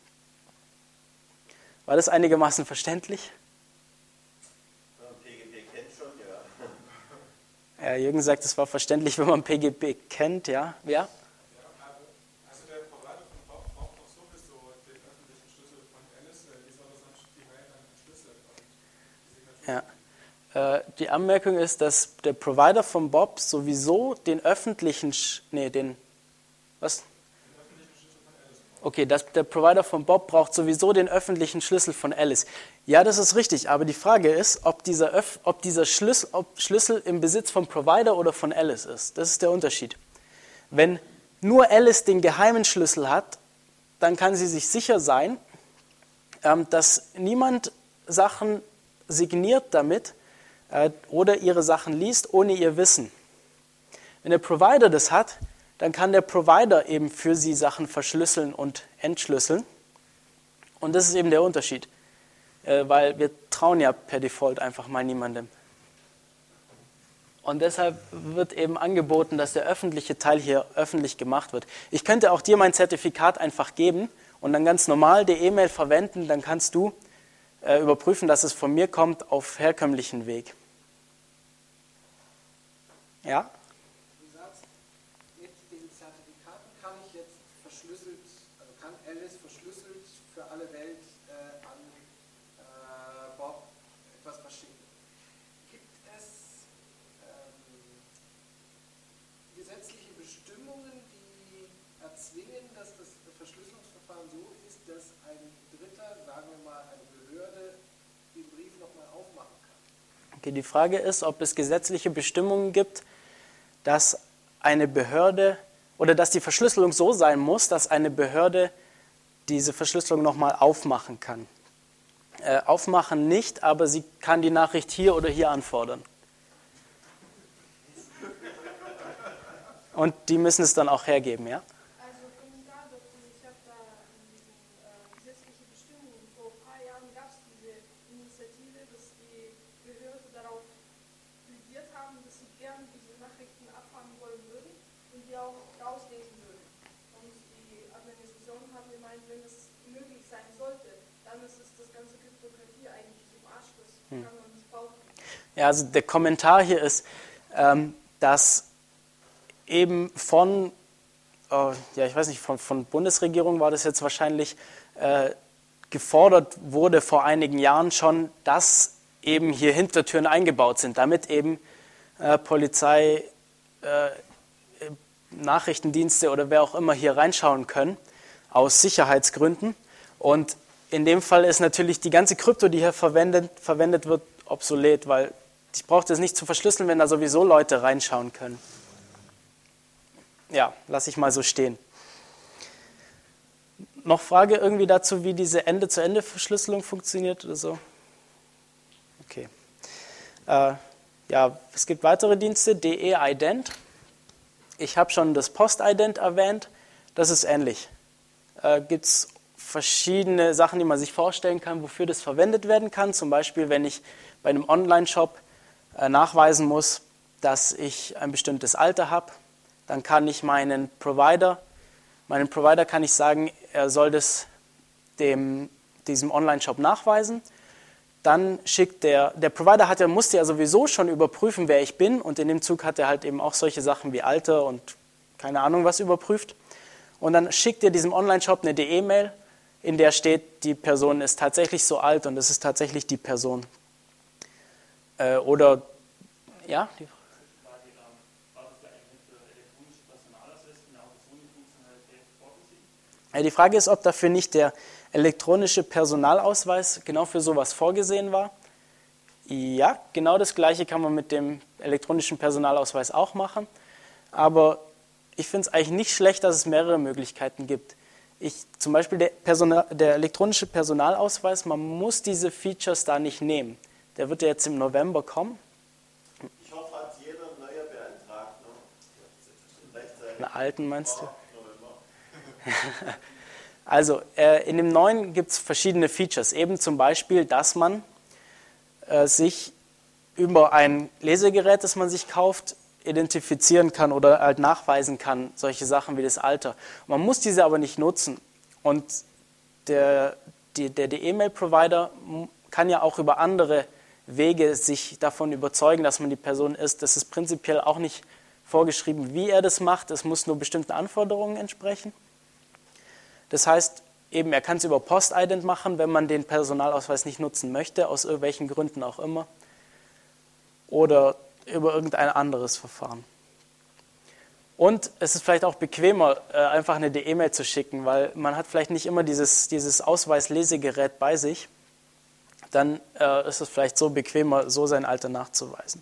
War das einigermaßen verständlich? PGP kennt schon, ja. Ja, Jürgen sagt, es war verständlich, wenn man PGP kennt, ja? Ja? Also der Provider von Bob braucht doch sowieso den öffentlichen Schlüssel von Alice, wie soll er sonst die Mail dann entschlüsseln? Ja. Die Anmerkung ist, dass der Provider von Bob sowieso den öffentlichen, Okay, der Provider von Bob braucht sowieso den öffentlichen Schlüssel von Alice. Ja, das ist richtig, aber die Frage ist, ob dieser Schlüssel im Besitz vom Provider oder von Alice ist. Das ist der Unterschied. Wenn nur Alice den geheimen Schlüssel hat, dann kann sie sich sicher sein, dass niemand Sachen signiert damit oder ihre Sachen liest, ohne ihr Wissen. Wenn der Provider das hat, dann kann der Provider eben für sie Sachen verschlüsseln und entschlüsseln. Und das ist eben der Unterschied, weil wir trauen ja per Default einfach mal niemandem. Und deshalb wird eben angeboten, dass der öffentliche Teil hier öffentlich gemacht wird. Ich könnte auch dir mein Zertifikat einfach geben und dann ganz normal die E-Mail verwenden, dann kannst du überprüfen, dass es von mir kommt auf herkömmlichen Weg. Ja? Du sagst, mit den Zertifikaten kann ich jetzt verschlüsselt, also kann Alice verschlüsselt für alle Welt an Bob etwas verschicken. Gibt es gesetzliche Bestimmungen, die erzwingen, dass das Verschlüsselungsverfahren so ist, dass ein Dritter, sagen wir mal eine Behörde, den Brief nochmal aufmachen kann? Okay, die Frage ist, ob es gesetzliche Bestimmungen gibt, dass eine Behörde oder dass die Verschlüsselung so sein muss, dass eine Behörde diese Verschlüsselung nochmal aufmachen kann. Aufmachen nicht, aber sie kann die Nachricht hier oder hier anfordern. Und die müssen es dann auch hergeben, ja? Also Kommentar dazu, ich habe da gesetzliche Bestimmungen. Vor ein paar Jahren gab es diese Initiative, dass die Behörden darauf plädiert haben, dass sie gern diese Nachrichten abfangen wollen würden und die auch rauslesen würden. Und die Organisation hat gemeint, wenn es möglich sein sollte, dann ist es das ganze Kryptografie eigentlich im Arsch, das kann man nicht brauchen. Ja, also der Kommentar hier ist, dass eben von, ja ich weiß nicht, von Bundesregierung war das jetzt wahrscheinlich, gefordert wurde vor einigen Jahren schon, dass eben hier Hintertüren eingebaut sind, damit eben Polizei, Nachrichtendienste oder wer auch immer hier reinschauen können, aus Sicherheitsgründen. Und in dem Fall ist natürlich die ganze Krypto, die hier verwendet wird, obsolet, weil ich brauche das nicht zu verschlüsseln, wenn da sowieso Leute reinschauen können. Ja, lasse ich mal so stehen. Noch Frage irgendwie dazu, wie diese Ende-zu-Ende-Verschlüsselung funktioniert oder so? Okay. Ja, es gibt weitere Dienste, DE-Ident. Ich habe schon das Post-Ident erwähnt. Das ist ähnlich. Gibt es verschiedene Sachen, die man sich vorstellen kann, wofür das verwendet werden kann. Zum Beispiel, wenn ich bei einem Online-Shop nachweisen muss, dass ich ein bestimmtes Alter habe, dann kann ich meinem Provider kann ich sagen, er soll das diesem Online-Shop nachweisen. Dann schickt der Provider musste ja sowieso schon überprüfen, wer ich bin, und in dem Zug hat er halt eben auch solche Sachen wie Alter und keine Ahnung was überprüft. Und dann schickt er diesem Online-Shop eine DE-Mail, in der steht, die Person ist tatsächlich so alt und es ist tatsächlich die Person. Oder, ja? Die Frage ist, ob dafür nicht der elektronische Personalausweis genau für sowas vorgesehen war. Ja, genau das Gleiche kann man mit dem elektronischen Personalausweis auch machen. Aber ich finde es eigentlich nicht schlecht, dass es mehrere Möglichkeiten gibt. Zum Beispiel der elektronische Personalausweis, man muss diese Features da nicht nehmen. Der wird ja jetzt im November kommen. Ich hoffe, hat jeder einen neuen beantragt. Ne? Einen alten meinst du? Also, in dem neuen gibt es verschiedene Features. Eben zum Beispiel, dass man sich über ein Lesegerät, das man sich kauft, identifizieren kann oder halt nachweisen kann, solche Sachen wie das Alter. Man muss diese aber nicht nutzen. Und der E-Mail-Provider kann ja auch über andere Wege sich davon überzeugen, dass man die Person ist. Das ist prinzipiell auch nicht vorgeschrieben, wie er das macht. Es muss nur bestimmten Anforderungen entsprechen. Das heißt, eben, er kann es über Post-Ident machen, wenn man den Personalausweis nicht nutzen möchte, aus irgendwelchen Gründen auch immer. Oder über irgendein anderes Verfahren. Und es ist vielleicht auch bequemer, einfach eine E-Mail zu schicken, weil man hat vielleicht nicht immer dieses Ausweislesegerät bei sich. Dann ist es vielleicht so bequemer, so sein Alter nachzuweisen.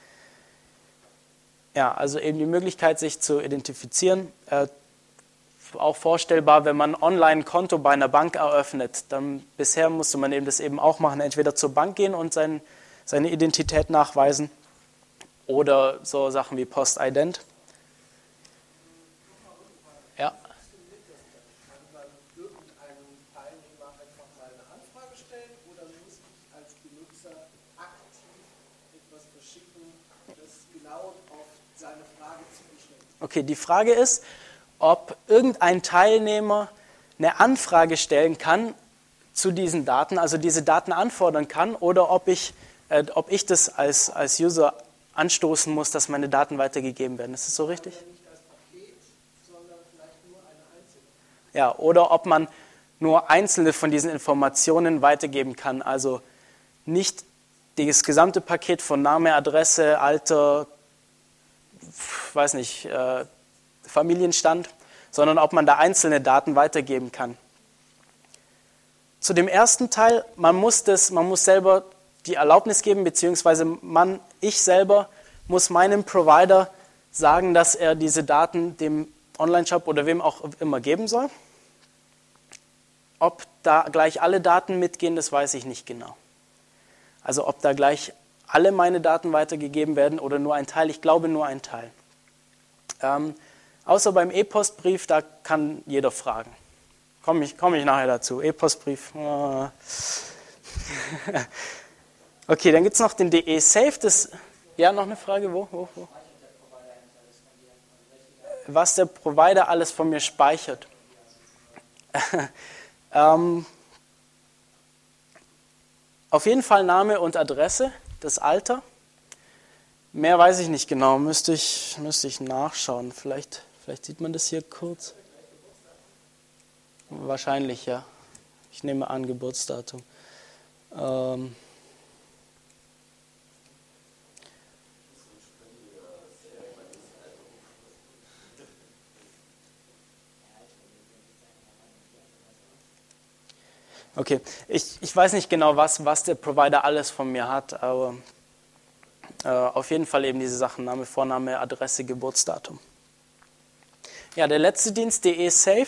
Ja, also eben die Möglichkeit, sich zu identifizieren, auch vorstellbar, wenn man online ein Konto bei einer Bank eröffnet. Dann bisher musste man eben das eben auch machen, entweder zur Bank gehen und seine Identität nachweisen oder so Sachen wie Post-Ident. Ja. Kann man irgendeinem Teilnehmer einfach mal eine Anfrage stellen oder muss ich als Benutzer aktiv etwas verschicken, Okay, die Frage ist, ob irgendein Teilnehmer eine Anfrage stellen kann zu diesen Daten, also diese Daten anfordern kann, oder ob ich das als User anstoßen muss, dass meine Daten weitergegeben werden. Ist das so richtig? Nicht als Paket, sondern vielleicht nur eine einzelne. Ja, oder ob man nur einzelne von diesen Informationen weitergeben kann, also nicht das gesamte Paket von Name, Adresse, Alter, weiß nicht, Familienstand, sondern ob man da einzelne Daten weitergeben kann. Zu dem ersten Teil, man muss selber die Erlaubnis geben, beziehungsweise ich selber muss meinem Provider sagen, dass er diese Daten dem Online-Shop oder wem auch immer geben soll. Ob da gleich alle Daten mitgehen, das weiß ich nicht genau. Also ob da gleich alle meine Daten weitergegeben werden oder nur ein Teil. Ich glaube nur ein Teil. Außer beim E-Postbrief, da kann jeder fragen. Komme ich nachher dazu. E-Postbrief. Okay, dann gibt es noch den DE Safe. Ja, noch eine Frage? Wo? Was der Provider alles von mir speichert. Auf jeden Fall Name und Adresse, das Alter. Mehr weiß ich nicht genau, müsste ich nachschauen. Vielleicht sieht man das hier kurz. Wahrscheinlich, ja. Ich nehme an, Geburtsdatum. Okay, ich weiß nicht genau, was der Provider alles von mir hat, aber auf jeden Fall eben diese Sachen, Name, Vorname, Adresse, Geburtsdatum. Ja, der letzte Dienst, DE Safe.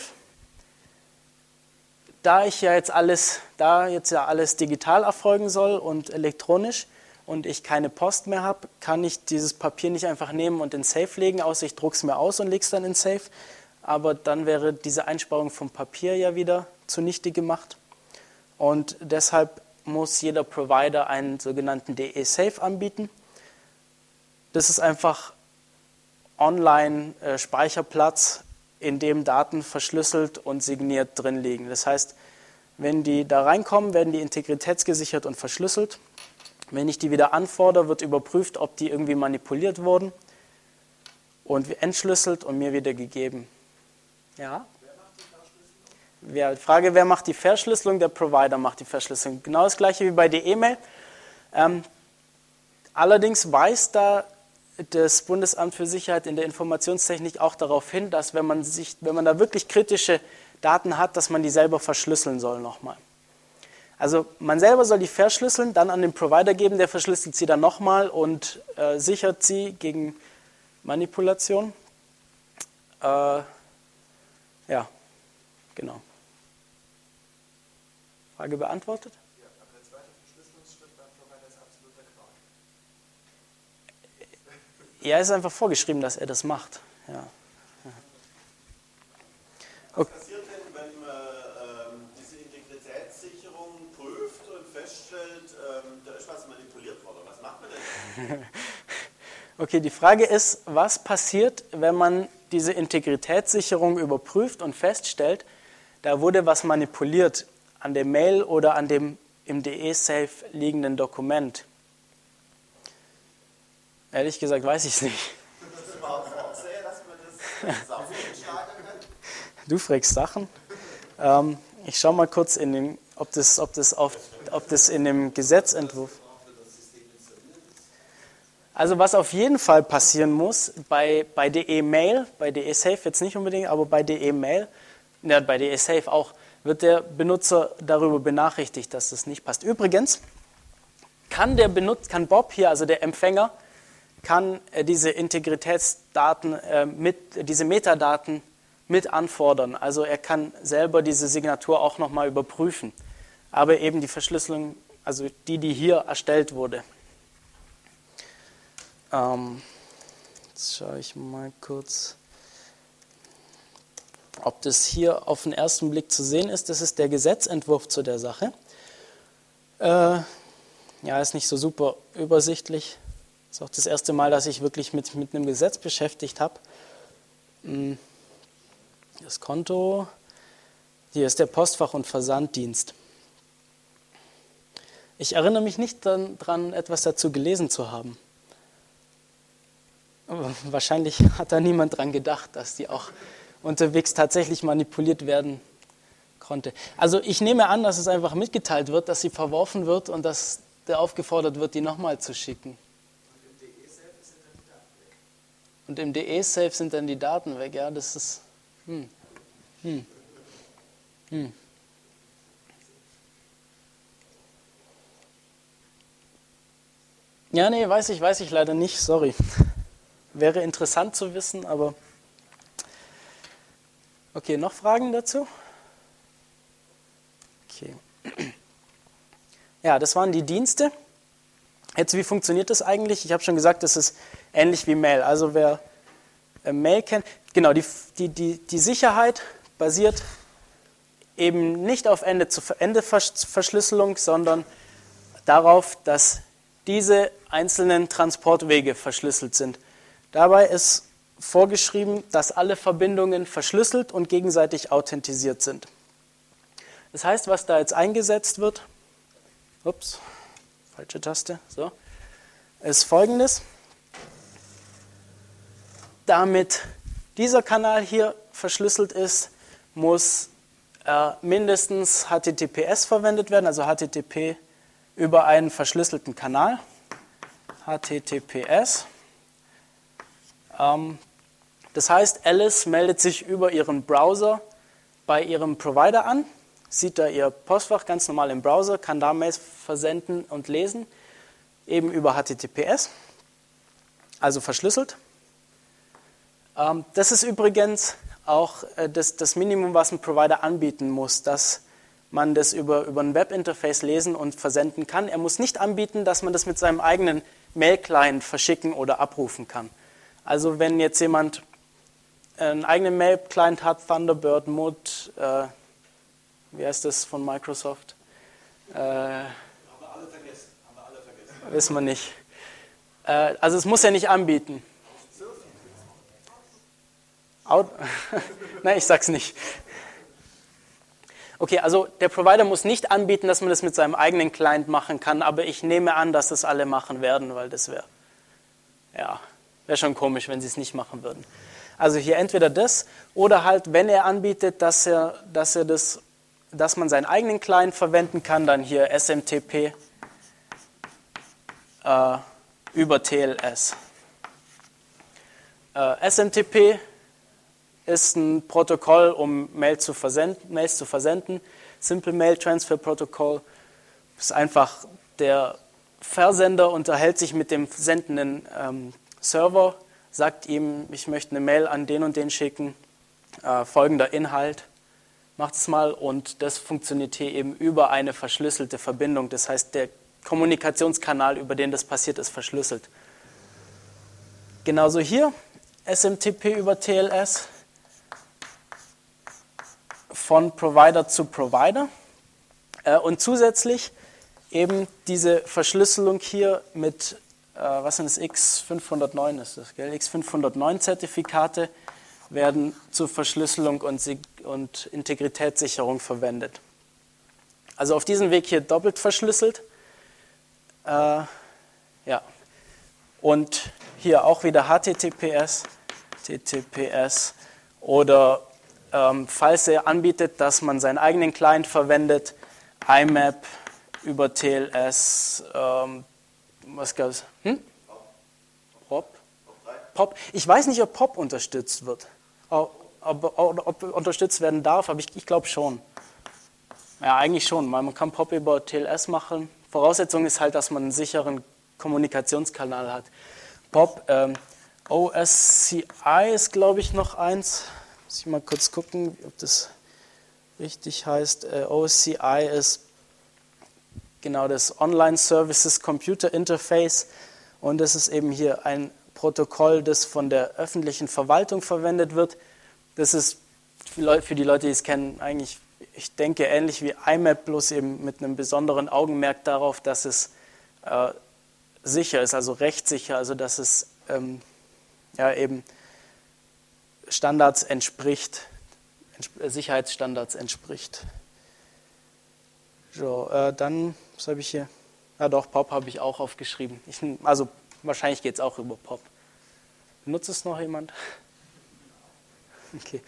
Da jetzt ja alles digital erfolgen soll und elektronisch und ich keine Post mehr habe, kann ich dieses Papier nicht einfach nehmen und in Safe legen, außer ich drucke es mir aus und lege es dann in Safe. Aber dann wäre diese Einsparung vom Papier ja wieder zunichte gemacht. Und deshalb muss jeder Provider einen sogenannten DE Safe anbieten. Das ist einfach Online-Speicherplatz, in dem Daten verschlüsselt und signiert drin liegen. Das heißt, wenn die da reinkommen, werden die integritätsgesichert und verschlüsselt. Wenn ich die wieder anfordere, wird überprüft, ob die irgendwie manipuliert wurden und entschlüsselt und mir wieder gegeben. Ja? Die Frage, wer macht die Verschlüsselung? Der Provider macht die Verschlüsselung. Genau das gleiche wie bei der E-Mail. Allerdings weist da das Bundesamt für Sicherheit in der Informationstechnik auch darauf hin, dass wenn man da wirklich kritische Daten hat, dass man die selber verschlüsseln soll nochmal. Also man selber soll die verschlüsseln, dann an den Provider geben, der verschlüsselt sie dann nochmal und sichert sie gegen Manipulation. Ja, genau. Frage beantwortet? Ja, aber der zweite Verschlüsselungsschritt beim Provider ist absoluter Quark. Ja, es ist einfach vorgeschrieben, dass er das macht. Ja. Was passiert denn, wenn man diese Integritätssicherung prüft und feststellt, da ist was manipuliert worden? Was macht man denn? Okay, die Frage ist, was passiert, wenn man diese Integritätssicherung überprüft und feststellt, da wurde was manipuliert an der Mail oder an dem im DE Safe liegenden Dokument? Ehrlich gesagt weiß ich es nicht. Ist das überhaupt vorzusehen, dass man das sauber entscheiden kann? Du fragst Sachen. Ich schaue mal kurz ob das in dem Gesetzentwurf. Also was auf jeden Fall passieren muss bei DE Mail, bei DE Safe jetzt nicht unbedingt, aber bei DE Mail, ja, bei DE Safe auch, wird der Benutzer darüber benachrichtigt, dass das nicht passt. Übrigens kann Bob hier, also der Empfänger, kann diese Integritätsdaten, diese Metadaten mit anfordern. Also er kann selber diese Signatur auch nochmal überprüfen. Aber eben die Verschlüsselung, also die hier erstellt wurde. Jetzt schaue ich mal kurz, ob das hier auf den ersten Blick zu sehen ist. Das ist der Gesetzentwurf zu der Sache. Ja, ist nicht so super übersichtlich. Das ist auch das erste Mal, dass ich wirklich mit einem Gesetz beschäftigt habe. Das Konto, hier ist der Postfach- und Versanddienst. Ich erinnere mich nicht daran, etwas dazu gelesen zu haben. Aber wahrscheinlich hat da niemand dran gedacht, dass die auch unterwegs tatsächlich manipuliert werden konnte. Also ich nehme an, dass es einfach mitgeteilt wird, dass sie verworfen wird und dass der aufgefordert wird, die nochmal zu schicken. Und im DE-Safe sind dann die Daten weg. Ja, das ist... Ja, nee, weiß ich leider nicht, sorry. Wäre interessant zu wissen, aber... Okay, noch Fragen dazu? Okay. Ja, das waren die Dienste. Jetzt, wie funktioniert das eigentlich? Ich habe schon gesagt, das ist ähnlich wie Mail. Also wer Mail kennt, genau, die Sicherheit basiert eben nicht auf Ende-Verschlüsselung, sondern darauf, dass diese einzelnen Transportwege verschlüsselt sind. Dabei ist vorgeschrieben, dass alle Verbindungen verschlüsselt und gegenseitig authentisiert sind. Das heißt, was da jetzt eingesetzt wird, ups, falsche Taste, so, ist Folgendes. Damit dieser Kanal hier verschlüsselt ist, muss mindestens HTTPS verwendet werden, also HTTP über einen verschlüsselten Kanal. HTTPS. Das heißt, Alice meldet sich über ihren Browser bei ihrem Provider an, sieht da ihr Postfach ganz normal im Browser, kann da Mails versenden und lesen, eben über HTTPS, also verschlüsselt. Das ist übrigens auch das Minimum, was ein Provider anbieten muss, dass man das über ein Webinterface lesen und versenden kann. Er muss nicht anbieten, dass man das mit seinem eigenen Mail-Client verschicken oder abrufen kann. Also wenn jetzt jemand einen eigenen Mail-Client hat, Thunderbird, Mood, wie heißt das von Microsoft? Haben wir alle vergessen. Wissen wir nicht. Also es muss er nicht anbieten. Nein, ich sag's nicht. Okay, also der Provider muss nicht anbieten, dass man das mit seinem eigenen Client machen kann, aber ich nehme an, dass das alle machen werden, weil das wäre schon komisch, wenn sie es nicht machen würden. Also hier entweder das oder halt, wenn er anbietet, dass man seinen eigenen Client verwenden kann, dann hier SMTP über TLS. SMTP ist ein Protokoll, um Mails zu versenden. Simple Mail Transfer Protocol ist einfach, der Versender unterhält sich mit dem sendenden Server, sagt ihm, ich möchte eine Mail an den und den schicken, folgender Inhalt, macht es mal, und das funktioniert hier eben über eine verschlüsselte Verbindung. Das heißt, der Kommunikationskanal, über den das passiert, ist verschlüsselt. Genauso hier, SMTP über TLS, von Provider zu Provider, und zusätzlich eben diese Verschlüsselung hier mit, was sind das, X509 ist das, gell? X509-Zertifikate werden zur Verschlüsselung und Integritätssicherung verwendet. Also auf diesem Weg hier doppelt verschlüsselt. Ja. Und hier auch wieder HTTPS, TTPS oder falls er anbietet, dass man seinen eigenen Client verwendet, IMAP über TLS, was gab es? POP? Ich weiß nicht, ob POP unterstützt wird, ob unterstützt werden darf, aber ich glaube schon. Ja, eigentlich schon, weil man kann POP über TLS machen. Voraussetzung ist halt, dass man einen sicheren Kommunikationskanal hat. POP, OSCI ist, glaube ich, noch eins. Muss ich mal kurz gucken, ob das richtig heißt. OSCI ist genau das Online Services Computer Interface, und das ist eben hier ein Protokoll, das von der öffentlichen Verwaltung verwendet wird. Das ist für die Leute, die es kennen, eigentlich, ich denke, ähnlich wie IMAP, bloß eben mit einem besonderen Augenmerk darauf, dass es sicher ist, also rechtssicher, also dass es eben Standards entspricht, Sicherheitsstandards entspricht. So, dann, was habe ich hier? Ja doch, POP habe ich auch aufgeschrieben. Also wahrscheinlich geht es auch über POP. Benutzt es noch jemand? Okay.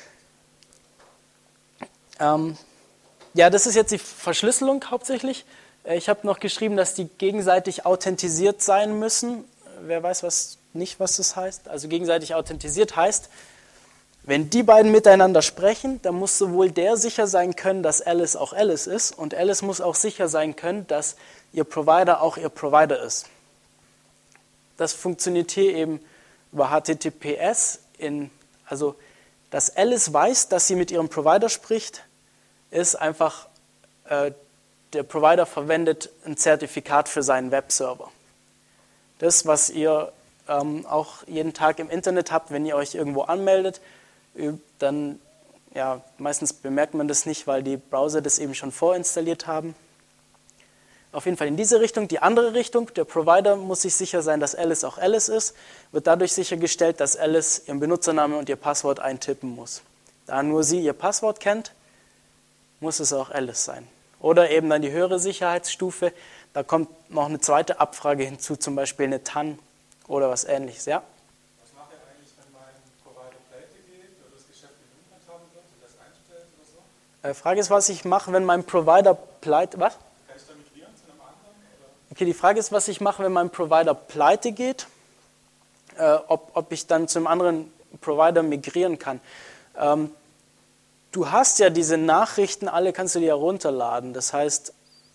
Ja, das ist jetzt die Verschlüsselung hauptsächlich. Ich habe noch geschrieben, dass die gegenseitig authentisiert sein müssen. Wer weiß was das heißt? Also gegenseitig authentisiert heißt, wenn die beiden miteinander sprechen, dann muss sowohl der sicher sein können, dass Alice auch Alice ist, und Alice muss auch sicher sein können, dass ihr Provider auch ihr Provider ist. Das funktioniert hier eben über HTTPS, also dass Alice weiß, dass sie mit ihrem Provider spricht, ist einfach, der Provider verwendet ein Zertifikat für seinen Webserver. Das, was ihr auch jeden Tag im Internet habt, wenn ihr euch irgendwo anmeldet, dann, ja, meistens bemerkt man das nicht, weil die Browser das eben schon vorinstalliert haben. Auf jeden Fall in diese Richtung. Die andere Richtung, der Provider muss sich sicher sein, dass Alice auch Alice ist, wird dadurch sichergestellt, dass Alice ihren Benutzernamen und ihr Passwort eintippen muss. Da nur sie ihr Passwort kennt, muss es auch Alice sein. Oder eben dann die höhere Sicherheitsstufe, da kommt noch eine zweite Abfrage hinzu, zum Beispiel eine TAN oder was Ähnliches. Ja? Was mache ich eigentlich, wenn mein Provider pleite geht oder das Geschäft nicht umgetan wird und das einstellt oder so? Frage ist, was ich mache, wenn mein Provider pleite... Was? Kann ich da migrieren zu einem anderen? Oder? Okay, die Frage ist, was ich mache, wenn mein Provider pleite geht, ob ich dann zu einem anderen Provider migrieren kann. Du hast ja diese Nachrichten, alle kannst du dir ja runterladen. Das heißt,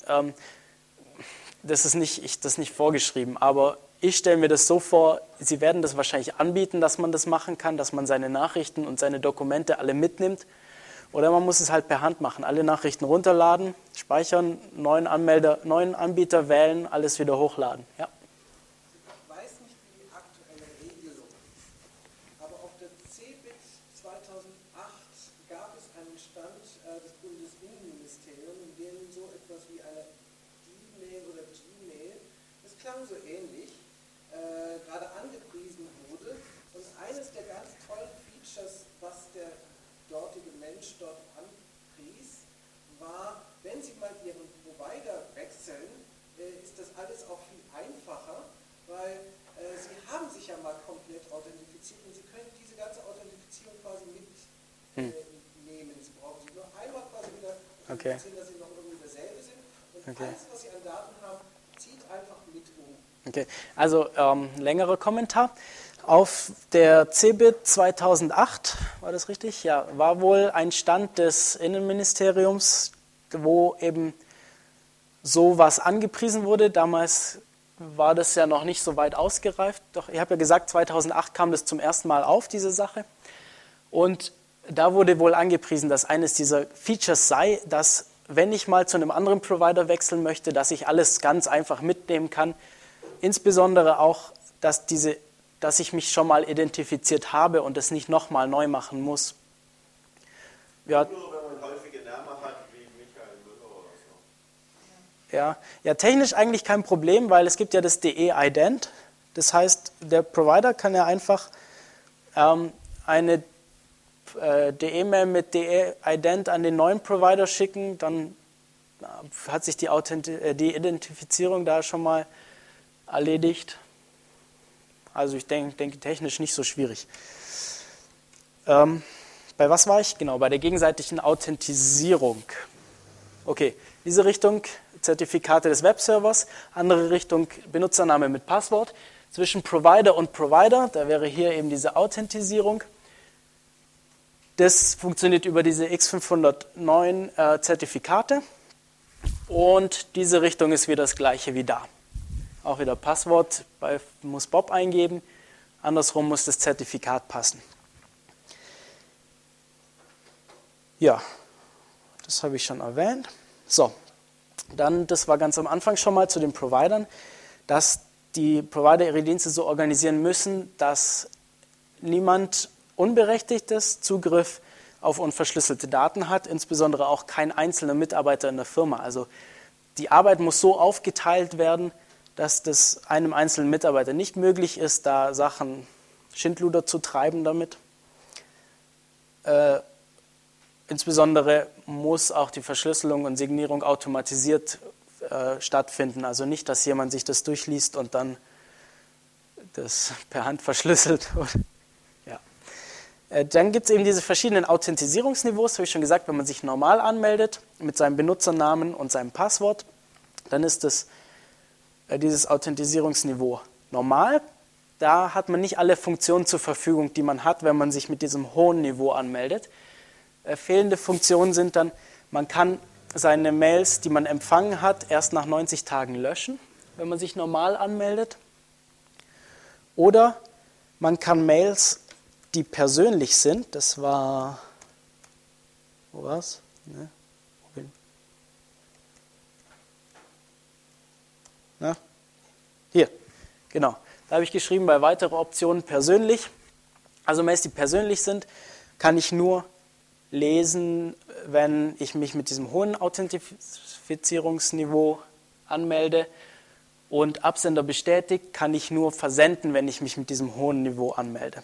das ist nicht vorgeschrieben, aber ich stelle mir das so vor, sie werden das wahrscheinlich anbieten, dass man das machen kann, dass man seine Nachrichten und seine Dokumente alle mitnimmt. Oder man muss es halt per Hand machen, alle Nachrichten runterladen, speichern, neuen Anbieter wählen, alles wieder hochladen. Ja. Ich weiß nicht, wie die aktuelle Regelung ist, aber auf der CeBIT 2008 gab es einen Stand des Bundesinnenministeriums, in dem so etwas wie eine D-Mail oder Gmail, das klang so ähnlich, gerade angepriesen wurde. Und eines der ganz tollen Features, was der dortige Mensch dort anpries, war, wenn Sie mal Ihren Provider wechseln, ist das alles auch viel einfacher, weil Sie haben sich ja mal komplett authentifiziert und Sie können diese ganze Authentifizierung quasi mitnehmen. Sie brauchen sich nur einmal quasi wieder authentifizieren, dass Sie noch irgendwie dasselbe sind. Und alles, was Sie an Daten haben, zieht einfach mit um. Okay, also längerer Kommentar. Auf der CeBIT 2008, war das richtig? Ja, war wohl ein Stand des Innenministeriums, wo eben sowas angepriesen wurde. Damals war das ja noch nicht so weit ausgereift. Doch ich habe ja gesagt, 2008 kam das zum ersten Mal auf, diese Sache. Und da wurde wohl angepriesen, dass eines dieser Features sei, dass wenn ich mal zu einem anderen Provider wechseln möchte, dass ich alles ganz einfach mitnehmen kann. Insbesondere auch, dass ich mich schon mal identifiziert habe und es nicht nochmal neu machen muss. Ja, Nur wenn man häufige Namen hat, wie Michael Müller oder so. ja, technisch eigentlich kein Problem, weil es gibt ja das DE-Ident. Das heißt, der Provider kann ja einfach eine DE-Mail mit DE-Ident an den neuen Provider schicken, dann hat sich die Identifizierung da schon mal erledigt. Also ich denke technisch nicht so schwierig. Bei was war ich? Genau, bei der gegenseitigen Authentisierung. Okay, diese Richtung Zertifikate des Webservers, andere Richtung Benutzername mit Passwort. Zwischen Provider und Provider, da wäre hier eben diese Authentisierung. Das funktioniert über diese X509 Zertifikate. Und diese Richtung ist wieder das gleiche wie da. Auch wieder Passwort muss Bob eingeben, andersrum muss das Zertifikat passen. Ja, das habe ich schon erwähnt. So, dann, das war ganz am Anfang schon mal zu den Providern, dass die Provider ihre Dienste so organisieren müssen, dass niemand Unberechtigtes Zugriff auf unverschlüsselte Daten hat, insbesondere auch kein einzelner Mitarbeiter in der Firma. Also die Arbeit muss so aufgeteilt werden, dass das einem einzelnen Mitarbeiter nicht möglich ist, da Sachen Schindluder zu treiben damit. Insbesondere muss auch die Verschlüsselung und Signierung automatisiert stattfinden. Also nicht, dass jemand sich das durchliest und dann das per Hand verschlüsselt. Ja. Dann gibt es eben diese verschiedenen Authentisierungsniveaus, habe ich schon gesagt, wenn man sich normal anmeldet mit seinem Benutzernamen und seinem Passwort, dann ist das dieses Authentisierungsniveau normal. Da hat man nicht alle Funktionen zur Verfügung, die man hat, wenn man sich mit diesem hohen Niveau anmeldet. Fehlende Funktionen sind dann, man kann seine Mails, die man empfangen hat, erst nach 90 Tagen löschen, wenn man sich normal anmeldet. Oder man kann Mails, die persönlich sind, das war, wo war's? Ne? Na? Hier, genau. Da habe ich geschrieben, bei weiteren Optionen persönlich. Also Mails, die persönlich sind, kann ich nur lesen, wenn ich mich mit diesem hohen Authentifizierungsniveau anmelde. Und Absender bestätigt kann ich nur versenden, wenn ich mich mit diesem hohen Niveau anmelde.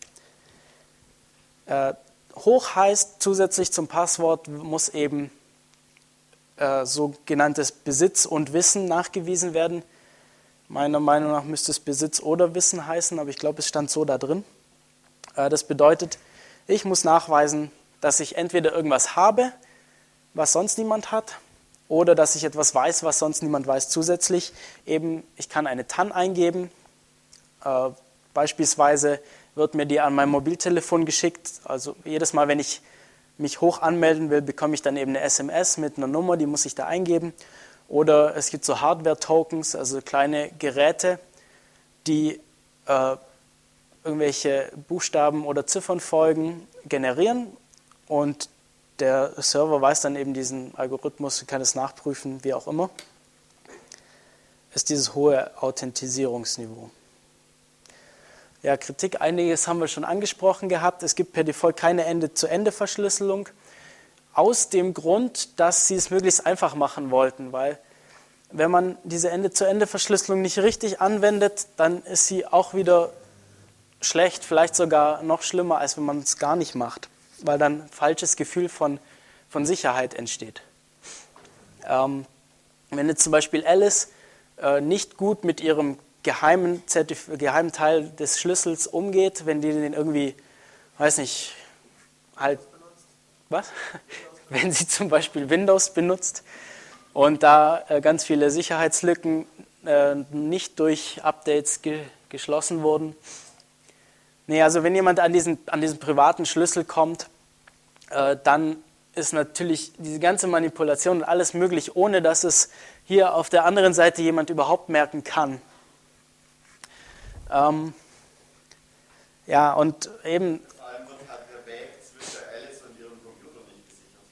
Hoch heißt, zusätzlich zum Passwort muss eben sogenanntes Besitz und Wissen nachgewiesen werden. Meiner Meinung nach müsste es Besitz oder Wissen heißen, aber ich glaube, es stand so da drin. Das bedeutet, ich muss nachweisen, dass ich entweder irgendwas habe, was sonst niemand hat, oder dass ich etwas weiß, was sonst niemand weiß zusätzlich. Eben, ich kann eine TAN eingeben, beispielsweise wird mir die an mein Mobiltelefon geschickt, also jedes Mal, wenn ich mich hoch anmelden will, bekomme ich dann eben eine SMS mit einer Nummer, die muss ich da eingeben. Oder es gibt so Hardware-Tokens, also kleine Geräte, die irgendwelche Buchstaben oder Ziffernfolgen generieren und der Server weiß dann eben diesen Algorithmus, kann es nachprüfen, wie auch immer. Ist dieses hohe Authentisierungsniveau. Ja, Kritik, einiges haben wir schon angesprochen gehabt. Es gibt per Default keine Ende-zu-Ende-Verschlüsselung. Aus dem Grund, dass sie es möglichst einfach machen wollten, weil wenn man diese Ende-zu-Ende-Verschlüsselung nicht richtig anwendet, dann ist sie auch wieder schlecht, vielleicht sogar noch schlimmer, als wenn man es gar nicht macht, weil dann ein falsches Gefühl von Sicherheit entsteht. Wenn jetzt zum Beispiel Alice nicht gut mit ihrem geheimen Teil des Schlüssels umgeht, wenn die den irgendwie, weiß nicht, halt, was? Wenn sie zum Beispiel Windows benutzt und da ganz viele Sicherheitslücken nicht durch Updates geschlossen wurden. Nee, also wenn jemand an diesen privaten Schlüssel kommt, dann ist natürlich diese ganze Manipulation und alles möglich, ohne dass es hier auf der anderen Seite jemand überhaupt merken kann. Ja, und eben... Vor allem wird halt der Weg zwischen Alice und ihrem Computer nicht gesichert.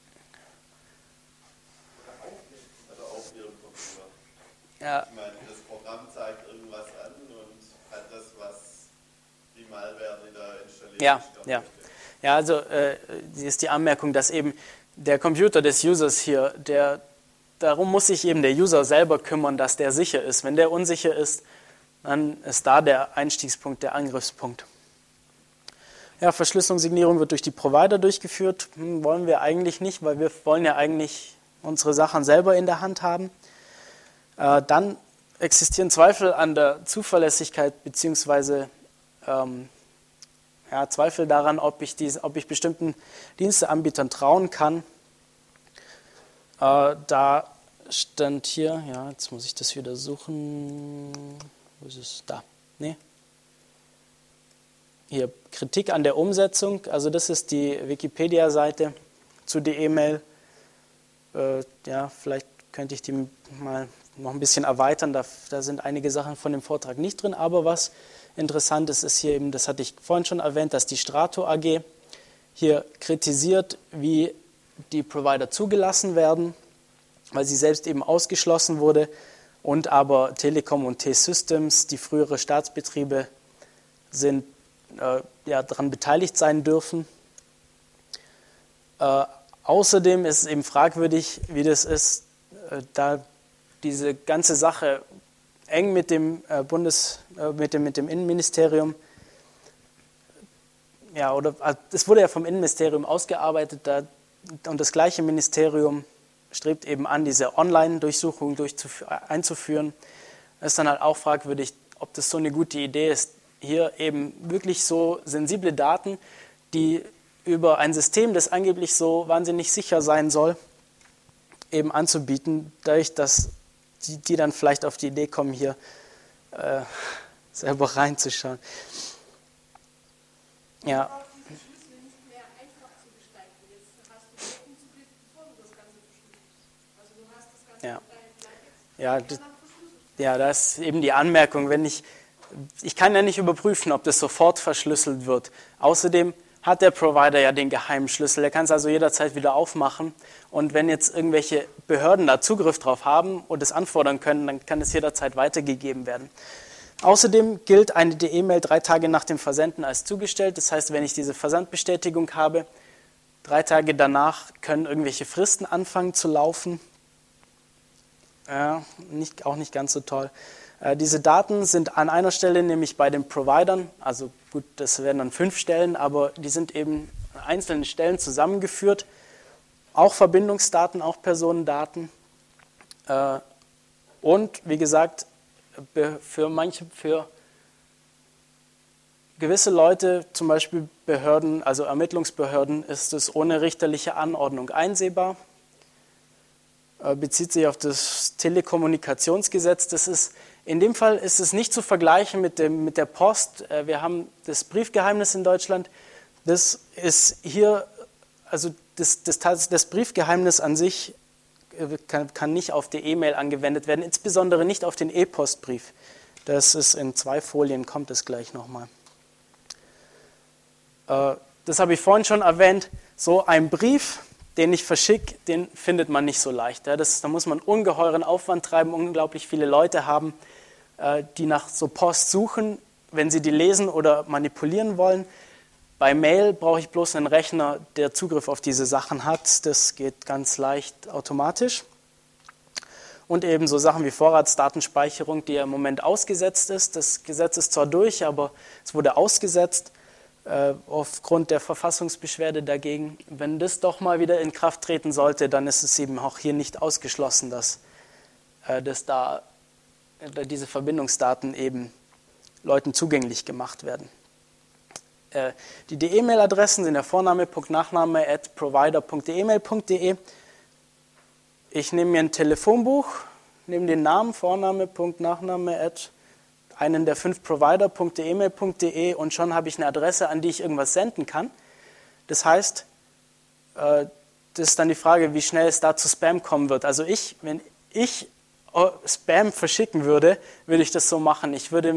Oder auf ihrem Computer. Ja. Ich meine, das Programm zeigt irgendwas an und hat das, was die Malware, die da installiert ist. Ja, also ist die Anmerkung, dass eben der Computer des Users hier, darum muss sich eben der User selber kümmern, dass der sicher ist. Wenn der unsicher ist, dann ist da der Einstiegspunkt, der Angriffspunkt. Ja, Verschlüsselung, Signierung wird durch die Provider durchgeführt. Wollen wir eigentlich nicht, weil wir wollen ja eigentlich unsere Sachen selber in der Hand haben. Dann existieren Zweifel an der Zuverlässigkeit beziehungsweise Zweifel daran, ob ich bestimmten Diensteanbietern trauen kann. Da stand hier, ja, jetzt muss ich das wieder suchen. Wo ist es? Da. Nee. Hier, Kritik an der Umsetzung. Also das ist die Wikipedia-Seite zu DE-Mail. Ja, vielleicht könnte ich die mal noch ein bisschen erweitern. Da sind einige Sachen von dem Vortrag nicht drin. Aber was interessant ist, ist hier eben, das hatte ich vorhin schon erwähnt, dass die Strato AG hier kritisiert, wie die Provider zugelassen werden, weil sie selbst eben ausgeschlossen wurde und aber Telekom und T-Systems, die frühere Staatsbetriebe sind, daran beteiligt sein dürfen. Außerdem ist es eben fragwürdig, wie das ist, da diese ganze Sache eng mit dem mit dem Innenministerium. Ja, oder es wurde ja vom Innenministerium ausgearbeitet, und das gleiche Ministerium strebt eben an, diese Online-Durchsuchung einzuführen. Es ist dann halt auch fragwürdig, ob das so eine gute Idee ist, hier eben wirklich so sensible Daten, die über ein System, das angeblich so wahnsinnig sicher sein soll, eben anzubieten, dadurch, dass die dann vielleicht auf die Idee kommen, hier selber reinzuschauen. Ja. Auch diese Schlüssel nicht mehr einfach zu gestalten. Jetzt hast du direkten Zugriff, bevor du das Ganze verschlüsselst. Also du hast das Ganze Ja. mit deinem Gleich Ja, jetzt danach verschlüsselt. ja, das ist eben die Anmerkung, ich kann ja nicht überprüfen, ob das sofort verschlüsselt wird. Außerdem hat der Provider ja den geheimen Schlüssel, er kann es also jederzeit wieder aufmachen, und wenn jetzt irgendwelche Behörden da Zugriff drauf haben und es anfordern können, dann kann es jederzeit weitergegeben werden. Außerdem gilt eine E-Mail 3 Tage nach dem Versenden als zugestellt, das heißt, wenn ich diese Versandbestätigung habe, 3 Tage danach können irgendwelche Fristen anfangen zu laufen. Ja, auch nicht ganz so toll. Diese Daten sind an einer Stelle, nämlich bei den Providern, also gut, das werden dann 5 Stellen, aber die sind eben an einzelnen Stellen zusammengeführt. Auch Verbindungsdaten, auch Personendaten. Und wie gesagt, für gewisse Leute, zum Beispiel Behörden, also Ermittlungsbehörden, ist es ohne richterliche Anordnung einsehbar. Bezieht sich auf das Telekommunikationsgesetz. In dem Fall ist es nicht zu vergleichen mit der Post. Wir haben das Briefgeheimnis in Deutschland. Das ist hier, also das Briefgeheimnis an sich kann nicht auf die E-Mail angewendet werden, insbesondere nicht auf den E-Postbrief. Das ist in 2 Folien, kommt es gleich nochmal. Das habe ich vorhin schon erwähnt. So ein Brief, den ich verschicke, den findet man nicht so leicht. Ja, da muss man ungeheuren Aufwand treiben, unglaublich viele Leute haben, die nach so Post suchen, wenn sie die lesen oder manipulieren wollen. Bei Mail brauche ich bloß einen Rechner, der Zugriff auf diese Sachen hat. Das geht ganz leicht automatisch. Und eben so Sachen wie Vorratsdatenspeicherung, die ja im Moment ausgesetzt ist. Das Gesetz ist zwar durch, aber es wurde ausgesetzt aufgrund der Verfassungsbeschwerde dagegen. Wenn das doch mal wieder in Kraft treten sollte, dann ist es eben auch hier nicht ausgeschlossen, dass diese Verbindungsdaten eben Leuten zugänglich gemacht werden. Die E-Mail-Adressen sind der Vorname.Nachname@provider.email.de. Ich nehme mir ein Telefonbuch, nehme den Namen Vorname.Nachname@ einen der 5 Provider.email.de und schon habe ich eine Adresse, an die ich irgendwas senden kann. Das heißt, das ist dann die Frage, wie schnell es da zu Spam kommen wird. Also wenn ich Spam verschicken würde, würde ich das so machen.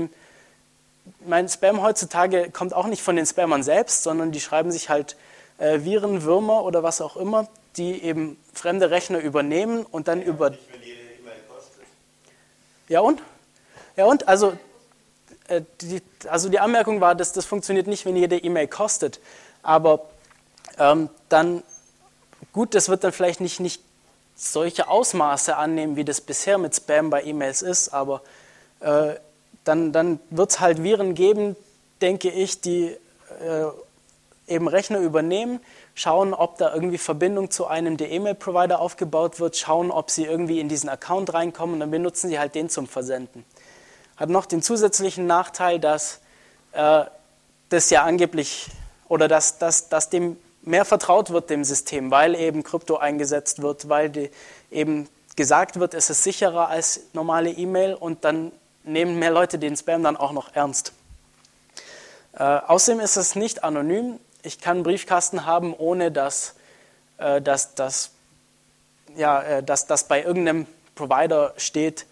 Mein Spam heutzutage kommt auch nicht von den Spammern selbst, sondern die schreiben sich halt Viren, Würmer oder was auch immer, die eben fremde Rechner übernehmen und dann über... Nicht, wenn jede E-Mail kostet. Ja und? Ja und? Also die Anmerkung war, dass das funktioniert nicht, wenn jede E-Mail kostet. Aber dann, gut, das wird dann vielleicht nicht solche Ausmaße annehmen, wie das bisher mit Spam bei E-Mails ist, aber dann wird es halt Viren geben, denke ich, die eben Rechner übernehmen, schauen, ob da irgendwie Verbindung zu einem der E-Mail-Provider aufgebaut wird, schauen, ob sie irgendwie in diesen Account reinkommen und dann benutzen sie halt den zum Versenden. Hat noch den zusätzlichen Nachteil, dass das ja angeblich oder dass dem mehr vertraut wird, dem System, weil eben Krypto eingesetzt wird, weil eben gesagt wird, es ist sicherer als normale E-Mail und dann nehmen mehr Leute den Spam dann auch noch ernst. Außerdem ist es nicht anonym. Ich kann einen Briefkasten haben, ohne dass bei irgendeinem Provider steht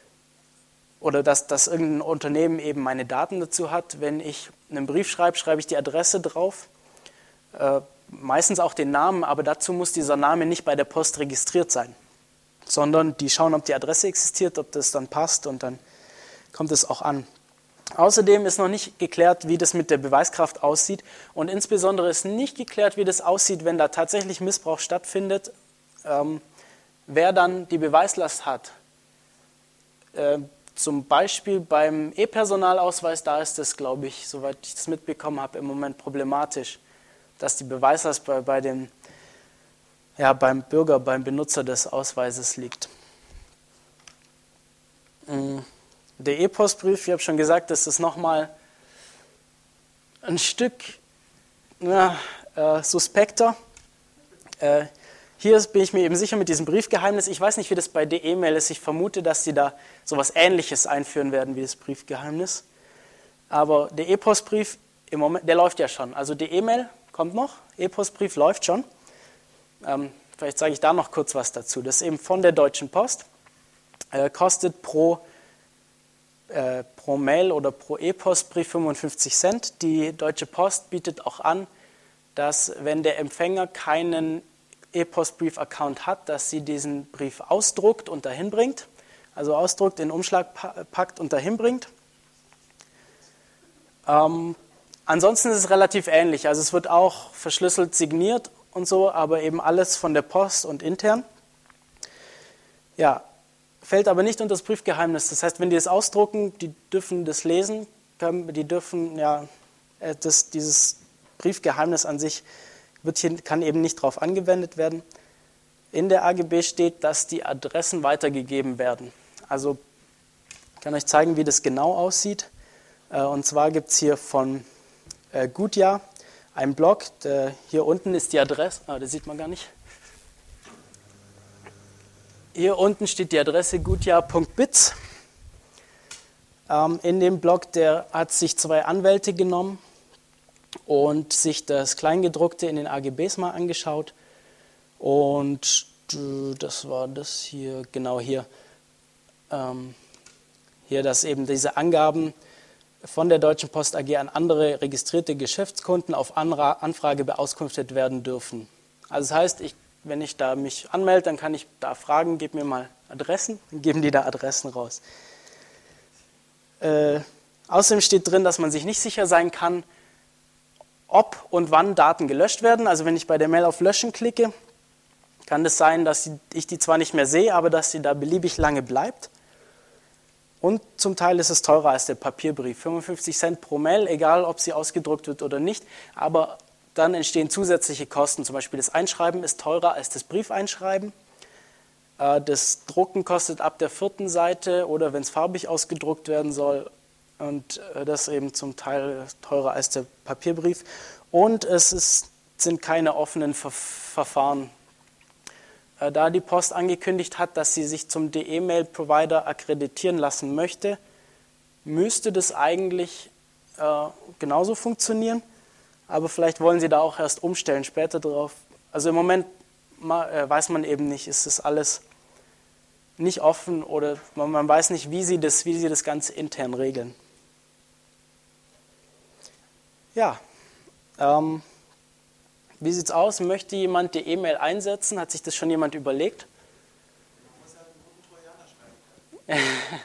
oder dass irgendein Unternehmen eben meine Daten dazu hat. Wenn ich einen Brief schreibe, schreibe ich die Adresse drauf, meistens auch den Namen, aber dazu muss dieser Name nicht bei der Post registriert sein, sondern die schauen, ob die Adresse existiert, ob das dann passt und dann kommt es auch an. Außerdem ist noch nicht geklärt, wie das mit der Beweiskraft aussieht und insbesondere ist nicht geklärt, wie das aussieht, wenn da tatsächlich Missbrauch stattfindet, wer dann die Beweislast hat. zum Beispiel beim E-Personalausweis, da ist das, glaube ich, soweit ich das mitbekommen habe, im Moment problematisch, dass die Beweislast beim Bürger, beim Benutzer des Ausweises liegt. Der E-Postbrief, ich habe schon gesagt, das ist nochmal ein Stück suspekter. Hier bin ich mir eben sicher mit diesem Briefgeheimnis. Ich weiß nicht, wie das bei der E-Mail ist. Ich vermute, dass sie da sowas Ähnliches einführen werden wie das Briefgeheimnis. Aber der E-Postbrief, im Moment, der läuft ja schon. Also die E-Mail kommt noch, E-Postbrief läuft schon. Vielleicht sage ich da noch kurz was dazu. Das ist eben von der Deutschen Post. Kostet pro Mail oder pro E-Postbrief 55 Cent. Die Deutsche Post bietet auch an, dass wenn der Empfänger keinen E-Postbrief-Account hat, dass sie diesen Brief ausdruckt und dahin bringt. Also ausdruckt, in den Umschlag packt und dahin bringt. Ansonsten ist es relativ ähnlich. Also es wird auch verschlüsselt signiert und so, aber eben alles von der Post und intern. Ja, fällt aber nicht unter das Briefgeheimnis. Das heißt, wenn die es ausdrucken, die dürfen das lesen, die dürfen dieses Briefgeheimnis an sich kann eben nicht darauf angewendet werden. In der AGB steht, dass die Adressen weitergegeben werden. Also ich kann euch zeigen, wie das genau aussieht. Und zwar gibt es hier von Gutjahr einen Blog. Hier unten ist die Adresse, das sieht man gar nicht. Hier unten steht die Adresse gutjahr.biz. In dem Blog, der hat sich 2 Anwälte genommen und sich das Kleingedruckte in den AGBs mal angeschaut. Und das war das hier, genau hier. Hier, dass eben diese Angaben von der Deutschen Post AG an andere registrierte Geschäftskunden auf Anfrage beauskunftet werden dürfen. Also das heißt, wenn ich da mich anmelde, dann kann ich da fragen, gib mir mal Adressen, dann geben die da Adressen raus. Außerdem steht drin, dass man sich nicht sicher sein kann, ob und wann Daten gelöscht werden. Also wenn ich bei der Mail auf Löschen klicke, kann es sein, dass ich die zwar nicht mehr sehe, aber dass sie da beliebig lange bleibt. Und zum Teil ist es teurer als der Papierbrief. 55 Cent pro Mail, egal ob sie ausgedruckt wird oder nicht. Aber dann entstehen zusätzliche Kosten. Zum Beispiel das Einschreiben ist teurer als das Briefeinschreiben. Das Drucken kostet ab der 4. Seite oder wenn es farbig ausgedruckt werden soll. Und das eben zum Teil teurer als der Papierbrief. Und sind keine offenen Verfahren. Da die Post angekündigt hat, dass sie sich zum E-Mail-Provider akkreditieren lassen möchte, müsste das eigentlich genauso funktionieren. Aber vielleicht wollen sie da auch erst umstellen, später drauf. Also im Moment weiß man eben nicht, ist das alles nicht offen oder man weiß nicht, wie sie das Ganze intern regeln. Ja, wie sieht es aus? Möchte jemand die E-Mail einsetzen? Hat sich das schon jemand überlegt? Man muss halt einen guten Trojaner schreiben können.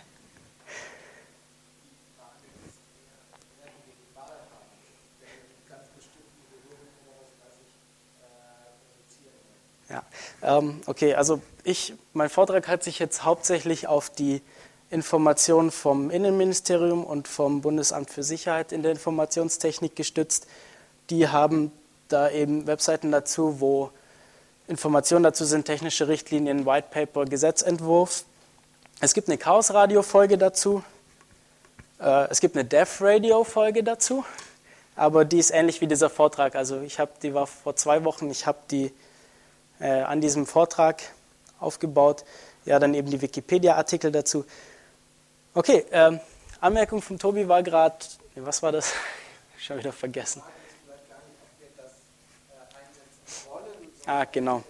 Ja, okay, also mein Vortrag hat sich jetzt hauptsächlich auf die Informationen vom Innenministerium und vom Bundesamt für Sicherheit in der Informationstechnik gestützt. Die haben da eben Webseiten dazu, wo Informationen dazu sind, technische Richtlinien, White Paper, Gesetzentwurf. Es gibt eine Chaos-Radio-Folge dazu. Es gibt eine Dev-Radio-Folge dazu, aber die ist ähnlich wie dieser Vortrag. Also die war vor 2 Wochen, ich habe die an diesem Vortrag aufgebaut. Ja, dann eben die Wikipedia-Artikel dazu. Okay, Anmerkung von Tobi war gerade, was war das? Schon wieder vergessen. Ah, genau.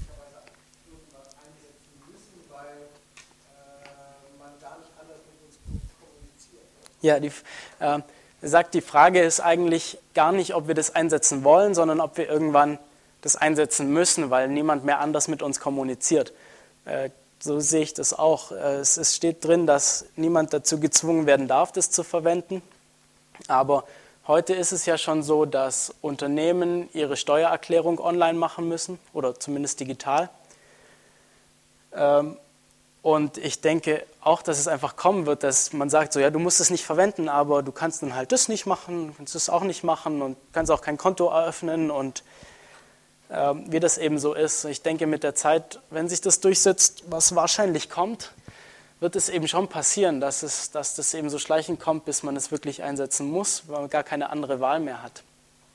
Ja, sagt, die Frage ist eigentlich gar nicht, ob wir das einsetzen wollen, sondern ob wir irgendwann das einsetzen müssen, weil niemand mehr anders mit uns kommuniziert. So sehe ich das auch. Es steht drin, dass niemand dazu gezwungen werden darf, das zu verwenden. Aber heute ist es ja schon so, dass Unternehmen ihre Steuererklärung online machen müssen oder zumindest digital. Und ich denke auch, dass es einfach kommen wird, dass man sagt, so ja, du musst es nicht verwenden, aber du kannst dann halt das nicht machen, du kannst das auch nicht machen und kannst auch kein Konto eröffnen und wie das eben so ist. Ich denke, mit der Zeit, wenn sich das durchsetzt, was wahrscheinlich kommt, wird es eben schon passieren, dass das eben so schleichend kommt, bis man es wirklich einsetzen muss, weil man gar keine andere Wahl mehr hat.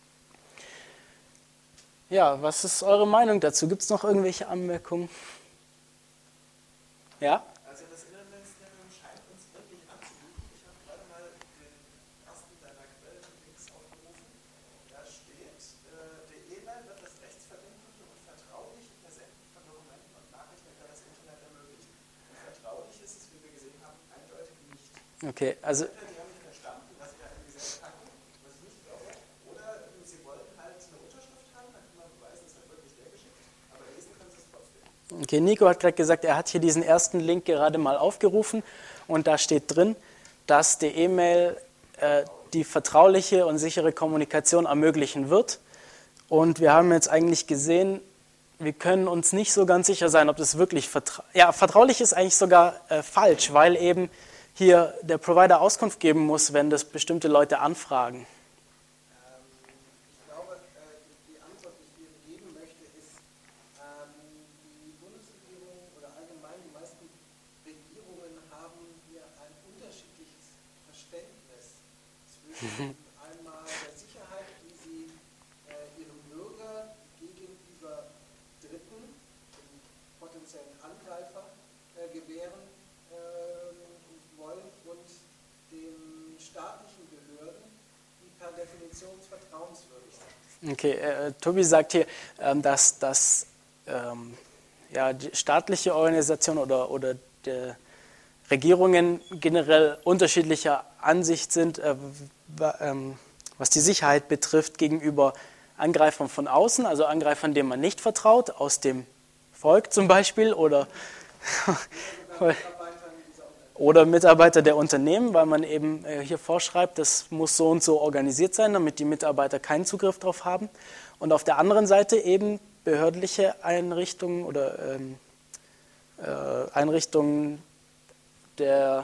Ja, was ist eure Meinung dazu? Gibt es noch irgendwelche Anmerkungen? Ja? Also das Internetministerium scheint uns wirklich anzubieten. Ich habe gerade mal den ersten deiner Quellenlinks aufgerufen. Da steht, der E-Mail wird das rechtsverbindliche und vertrauliche Versenden von Dokumenten und Nachrichten über das Internet ermöglichen. Und vertraulich ist es, wie wir gesehen haben, eindeutig nicht. Okay, also Die haben nicht verstanden, was sie da in Gesetz packen, was ich nicht glaube. Oder sie wollen halt eine Unterschrift haben, dann kann man beweisen, es hat wirklich der geschickt. Aber lesen können sie es trotzdem. okay, Nico hat gerade gesagt, er hat hier diesen ersten Link gerade mal aufgerufen und da steht drin, dass die E-Mail die vertrauliche und sichere Kommunikation ermöglichen wird. Und wir haben jetzt eigentlich gesehen, wir können uns nicht so ganz sicher sein, ob das wirklich vertraulich ist eigentlich sogar falsch, weil eben hier der Provider Auskunft geben muss, wenn das bestimmte Leute anfragen. Ich glaube, die Antwort, die ich hier geben möchte, ist, die Bundesregierung oder allgemein die meisten Regierungen haben hier ein unterschiedliches Verständnis zwischen einmal der Sicherheit, die sie ihrem Bürger gegenüber Dritten, den potenziellen Angreifer, gewähren wollen und den staatlichen Behörden, die per Definition vertrauenswürdig sind. Okay, Tobi sagt hier, dass die staatliche Organisation oder die Regierungen generell unterschiedlicher Ansicht sind, was die Sicherheit betrifft, gegenüber Angreifern von außen, also Angreifern, denen man nicht vertraut, aus dem Volk zum Beispiel oder Mitarbeiter der Unternehmen, weil man eben hier vorschreibt, das muss so und so organisiert sein, damit die Mitarbeiter keinen Zugriff darauf haben. Und auf der anderen Seite eben behördliche Einrichtungen oder Einrichtungen der,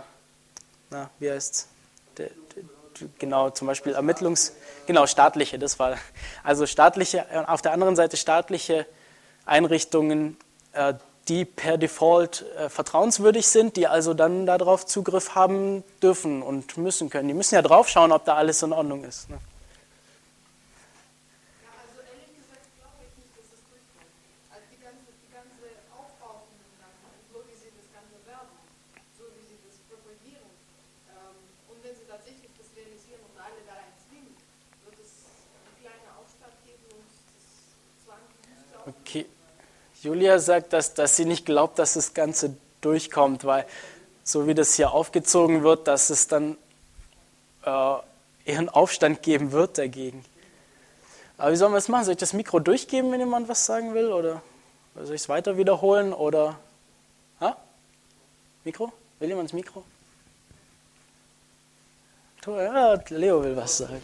genau, zum Beispiel staatliche, das war, also staatliche, auf der anderen Seite staatliche Einrichtungen, die per Default vertrauenswürdig sind, die also dann darauf Zugriff haben dürfen und müssen können. Die müssen ja drauf schauen, ob da alles in Ordnung ist. Ne? Ja, also ehrlich gesagt glaube ich nicht, dass es durchkommt. Also die ganze Aufbau von dem Ganzen, so wie sie das Ganze werben, so wie sie das propagieren, und wenn sie tatsächlich das realisieren und alle da einzwingen, wird es einen kleinen Aufstand geben und das Zwang nicht auf. Okay. Julia sagt, dass sie nicht glaubt, dass das Ganze durchkommt, weil so wie das hier aufgezogen wird, dass es dann eher einen Aufstand geben wird dagegen. Aber wie sollen wir es machen? Soll ich das Mikro durchgeben, wenn jemand was sagen will? Oder soll ich es weiter wiederholen? Oder Mikro? Will jemand das Mikro? Ja, Leo will was sagen.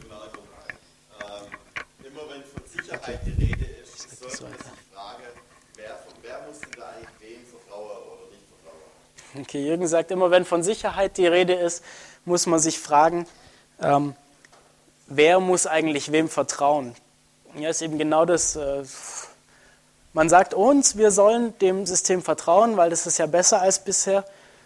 Immer wenn von Sicherheit die Rede ist, sollte man sich fragen, wer muss denn da eigentlich wem vertrauen oder nicht vertrauen? Okay, Jürgen sagt, immer wenn von Sicherheit die Rede ist, muss man sich fragen, wer muss eigentlich wem vertrauen? Ja, ist eben genau das. Man sagt uns, wir sollen dem System vertrauen, weil das ist ja besser als bisher.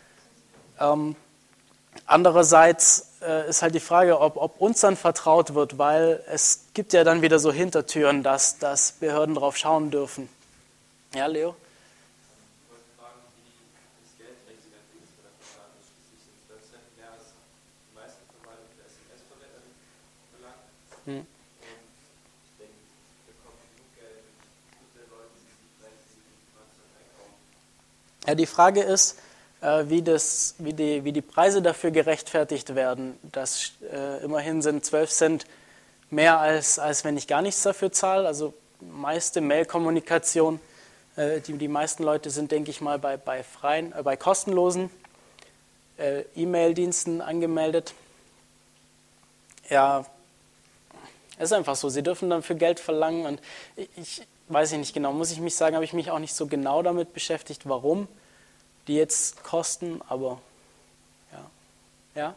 Andererseits ist halt die Frage, ob uns dann vertraut wird, weil es gibt ja dann wieder so Hintertüren, dass Behörden drauf schauen dürfen. Ja, Leo? Ich wollte fragen, wie das Geldrecht der Dienstleister verstanden ist. Schließlich sind 12 Cent mehr als die meisten Verwaltungen für SMS verlangen. Und ich denke, wir bekommen genug Geld mit guten Leuten, die sich vielleicht die einkaufen. Ja, die Frage ist, wie die Preise dafür gerechtfertigt werden. Das immerhin sind 12 Cent mehr, als wenn ich gar nichts dafür zahle. Also meiste Mail-Kommunikation, die meisten Leute sind, denke ich mal, bei kostenlosen E-Mail-Diensten angemeldet. Ja, es ist einfach so. Sie dürfen dann für Geld verlangen und ich weiß nicht genau, muss ich mich sagen, habe ich mich auch nicht so genau damit beschäftigt, warum. die jetzt kosten, aber ja. Ja?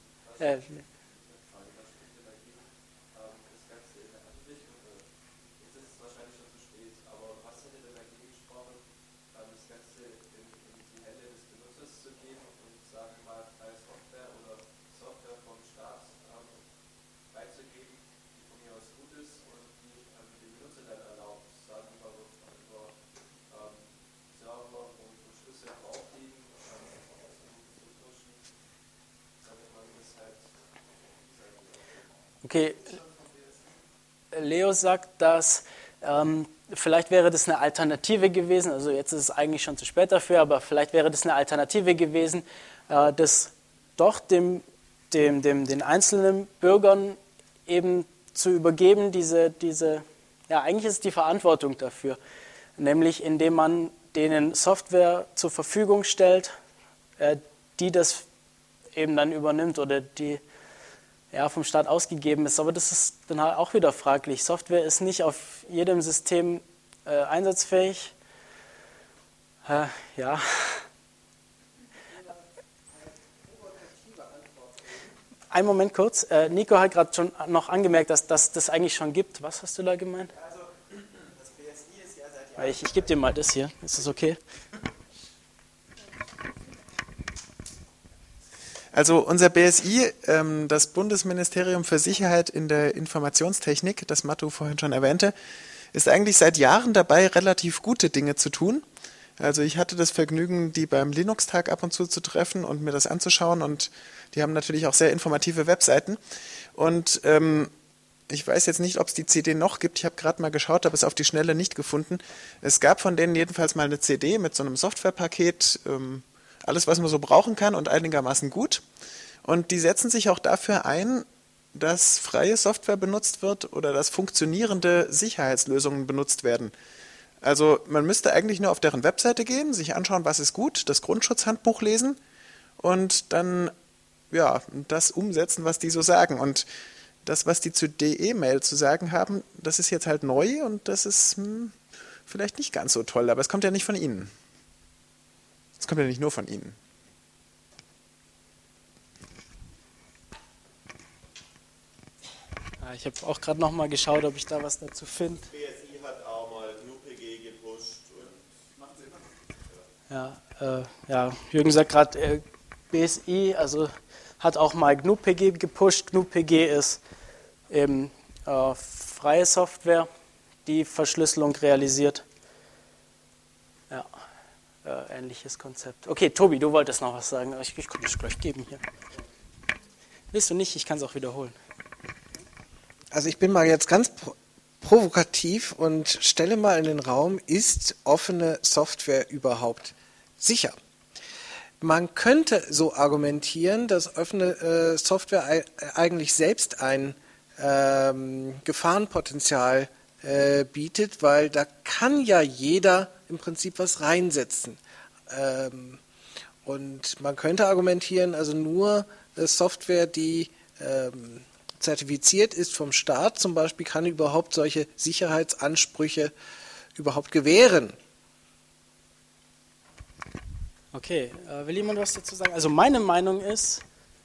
Das Ganze in der Anrichtung, jetzt ist es wahrscheinlich schon zu spät, aber was hätte denn dagegen gesprochen, das Ganze in die Hände des Benutzers zu geben und sagen wir mal freie Software oder Software vom Staat beizugeben, die von mir aus gut ist und die den Benutzer dann erlaubt, sagen wir mal über Server und Schlüssel drauflegen, zu pushen, sag ich mal, das halt. Okay, Leo sagt, dass vielleicht wäre das eine Alternative gewesen, also jetzt ist es eigentlich schon zu spät dafür, aber vielleicht wäre das eine Alternative gewesen, das doch den einzelnen Bürgern eben zu übergeben, ja, eigentlich ist es die Verantwortung dafür, nämlich indem man denen Software zur Verfügung stellt, die das eben dann übernimmt oder die ja, vom Staat ausgegeben ist. Aber das ist dann halt auch wieder fraglich. Software ist nicht auf jedem System einsatzfähig. Ja. Einen Moment kurz. Nico hat gerade schon noch angemerkt, dass das eigentlich schon gibt. Was hast du da gemeint? Also, das BSI ist ja seit Jahren. Ich gebe dir mal das hier. Ist das okay? Also unser BSI, das Bundesministerium für Sicherheit in der Informationstechnik, das Mattu vorhin schon erwähnte, ist eigentlich seit Jahren dabei, relativ gute Dinge zu tun. Also ich hatte das Vergnügen, die beim Linux-Tag ab und zu treffen und mir das anzuschauen, und die haben natürlich auch sehr informative Webseiten. Und ich weiß jetzt nicht, ob es die CD noch gibt. Ich habe gerade mal geschaut, habe es auf die Schnelle nicht gefunden. Es gab von denen jedenfalls mal eine CD mit so einem Softwarepaket, alles, was man so brauchen kann und einigermaßen gut. Und die setzen sich auch dafür ein, dass freie Software benutzt wird oder dass funktionierende Sicherheitslösungen benutzt werden. Also man müsste eigentlich nur auf deren Webseite gehen, sich anschauen, was ist gut, das Grundschutzhandbuch lesen und dann ja, das umsetzen, was die so sagen. Und das, was die zu DE-Mail zu sagen haben, das ist jetzt halt neu und das ist vielleicht nicht ganz so toll, aber es kommt ja nicht von Ihnen. Es kommt ja nicht nur von Ihnen. Ja, ich habe auch gerade noch mal geschaut, ob ich da was dazu finde. BSI hat auch mal GNU-PG gepusht und macht Sinn. Ja, Jürgen sagt gerade, BSI hat auch mal GNU-PG gepusht. GNU-PG ist eben freie Software, die Verschlüsselung realisiert. Ja. Ähnliches Konzept. Okay, Tobi, du wolltest noch was sagen. Ich kann es gleich geben hier. Willst du nicht? Ich kann es auch wiederholen. Also ich bin mal jetzt ganz provokativ und stelle mal in den Raum, ist offene Software überhaupt sicher? Man könnte so argumentieren, dass offene Software eigentlich selbst ein Gefahrenpotenzial bietet, weil da kann ja jeder im Prinzip was reinsetzen. Und man könnte argumentieren, also nur Software, die zertifiziert ist vom Staat zum Beispiel, kann überhaupt solche Sicherheitsansprüche überhaupt gewähren. Okay, will jemand was dazu sagen? Also meine Meinung ist,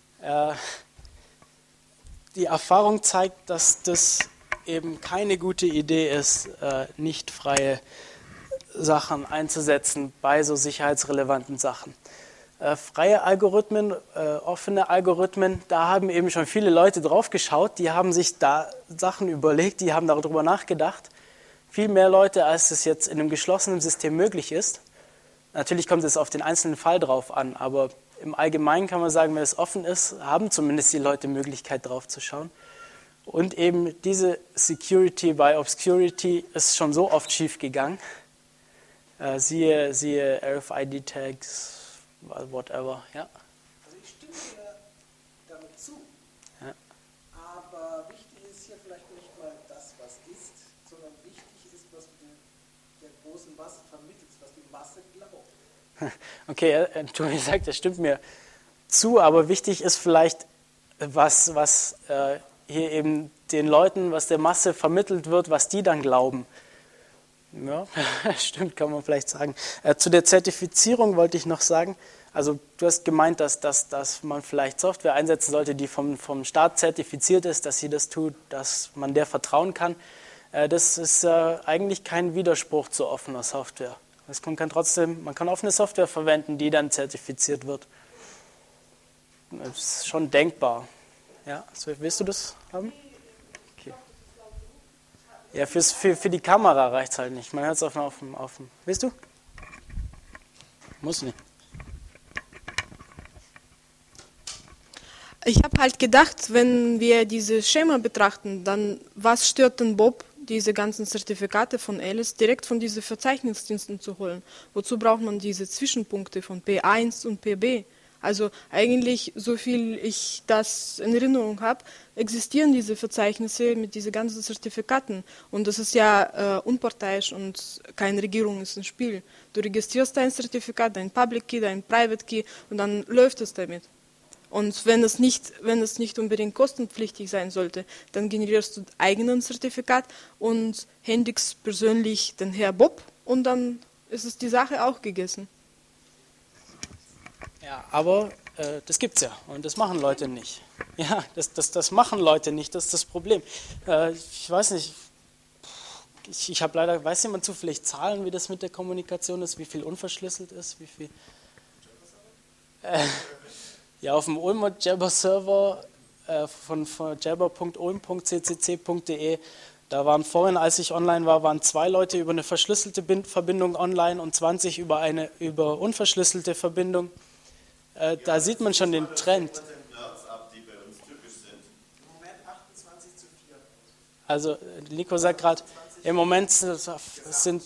die Erfahrung zeigt, dass das eben keine gute Idee ist, nicht freie Sachen einzusetzen bei so sicherheitsrelevanten Sachen. Freie Algorithmen, offene Algorithmen, da haben eben schon viele Leute drauf geschaut, die haben sich da Sachen überlegt, die haben darüber nachgedacht. Viel mehr Leute, als es jetzt in einem geschlossenen System möglich ist. Natürlich kommt es auf den einzelnen Fall drauf an, aber im Allgemeinen kann man sagen, wenn es offen ist, haben zumindest die Leute Möglichkeit drauf zu schauen. Und eben diese Security by Obscurity ist schon so oft schief gegangen. Siehe RFID-Tags, whatever, ja. Also ich stimme dir damit zu, Ja. aber wichtig ist hier vielleicht nicht mal das, was ist, sondern wichtig ist, was du der großen Masse vermittelst, was die Masse glaubt. Okay, Tobi sagt, das stimmt mir zu, aber wichtig ist vielleicht, was hier eben den Leuten, was der Masse vermittelt wird, was die dann glauben. Ja, stimmt, kann man vielleicht sagen. Zu der Zertifizierung wollte ich noch sagen, also du hast gemeint, dass man vielleicht Software einsetzen sollte, die vom Staat zertifiziert ist, dass sie das tut, dass man der vertrauen kann. Das ist eigentlich kein Widerspruch zu offener Software. Man kann offene Software verwenden, die dann zertifiziert wird. Das ist schon denkbar. Ja, willst du das haben? Okay. Ja, für die Kamera reicht es halt nicht. Man hört es auf dem. Willst du? Muss nicht. Ich habe halt gedacht, wenn wir diese Schema betrachten, dann was stört denn Bob, diese ganzen Zertifikate von Alice direkt von diesen Verzeichnisdiensten zu holen? Wozu braucht man diese Zwischenpunkte von P1 und PB? Also eigentlich, so viel ich das in Erinnerung habe, existieren diese Verzeichnisse mit diesen ganzen Zertifikaten. Und das ist ja unparteiisch und keine Regierung ist im Spiel. Du registrierst dein Zertifikat, dein Public Key, dein Private Key und dann läuft es damit. Und wenn es nicht unbedingt kostenpflichtig sein sollte, dann generierst du eigenen Zertifikat und händigst persönlich den Herr Bob und dann ist es die Sache auch gegessen. Ja, aber das gibt's ja und das machen Leute nicht. Ja, das machen Leute nicht, das ist das Problem. Ich weiß nicht, ich habe leider, weiß jemand zufällig Zahlen, wie das mit der Kommunikation ist, wie viel unverschlüsselt ist, wie viel... Ja, auf dem Ulmer Jabber-Server von jabber.ulm.ccc.de, da waren vorhin, als ich online war, waren 2 Leute über eine verschlüsselte Verbindung online und 20 über unverschlüsselte Verbindung. Da sieht man schon den Trend. Nerds ab, die bei uns typisch sind. Im Moment 28 zu 4. Also Nico sagt gerade, im Moment sind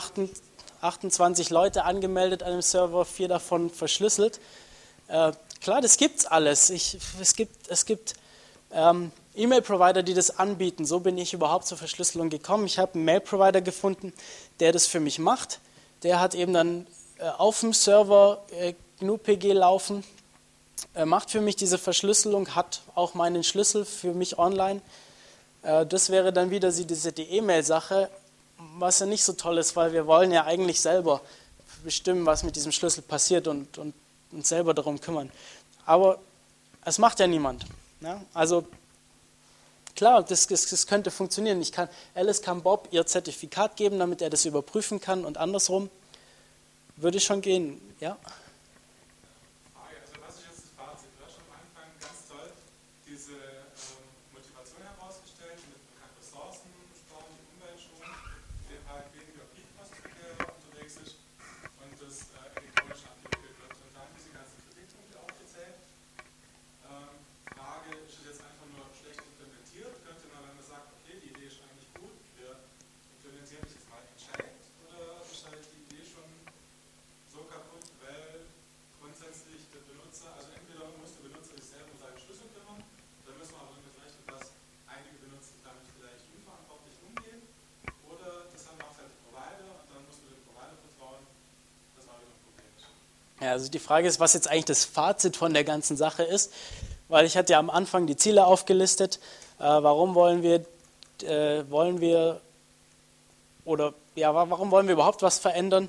28 Leute angemeldet an dem Server, 4 davon verschlüsselt. Klar, das gibt's alles. Es gibt E-Mail-Provider, die das anbieten. So bin ich überhaupt zur Verschlüsselung gekommen. Ich habe einen Mail-Provider gefunden, der das für mich macht. Der hat eben dann auf dem Server GNU-PG laufen, macht für mich diese Verschlüsselung, hat auch meinen Schlüssel für mich online. Das wäre dann wieder die E-Mail-Sache, was ja nicht so toll ist, weil wir wollen ja eigentlich selber bestimmen, was mit diesem Schlüssel passiert und uns selber darum kümmern. Aber es macht ja niemand. Ja? Also klar, das könnte funktionieren. Alice kann Bob ihr Zertifikat geben, damit er das überprüfen kann und andersrum würde schon gehen. Ja? Frage, also was ist jetzt das Fazit? Du hast schon am Anfang ganz toll diese Motivation herausgestellt mit bekannten Ressourcen, sparen die Umwelt schon, indem halt weniger Briefpostverkehr unterwegs ist und das elektronisch abgewickelt wird. Und dann diese ganzen Kritikpunkte aufgezählt. Frage, ist es jetzt einfach nur schlecht implementiert? Könnte man, wenn man sagt, okay, die Idee ist eigentlich gut, wir implementieren das jetzt mal entscheidend, oder ist halt die Idee schon so kaputt, weil grundsätzlich der Benutzer, also entweder muss der Benutzer sich selber um seinen Schlüssel kümmern, dann müssen wir aber damit rechnen, dass einige Benutzer damit vielleicht unverantwortlich umgehen, oder das haben macht halt der Provider und dann muss man dem Provider vertrauen, das war wieder ein Problem. Ja, also die Frage ist, was jetzt eigentlich das Fazit von der ganzen Sache ist, weil ich hatte ja am Anfang die Ziele aufgelistet, warum wollen wir überhaupt was verändern?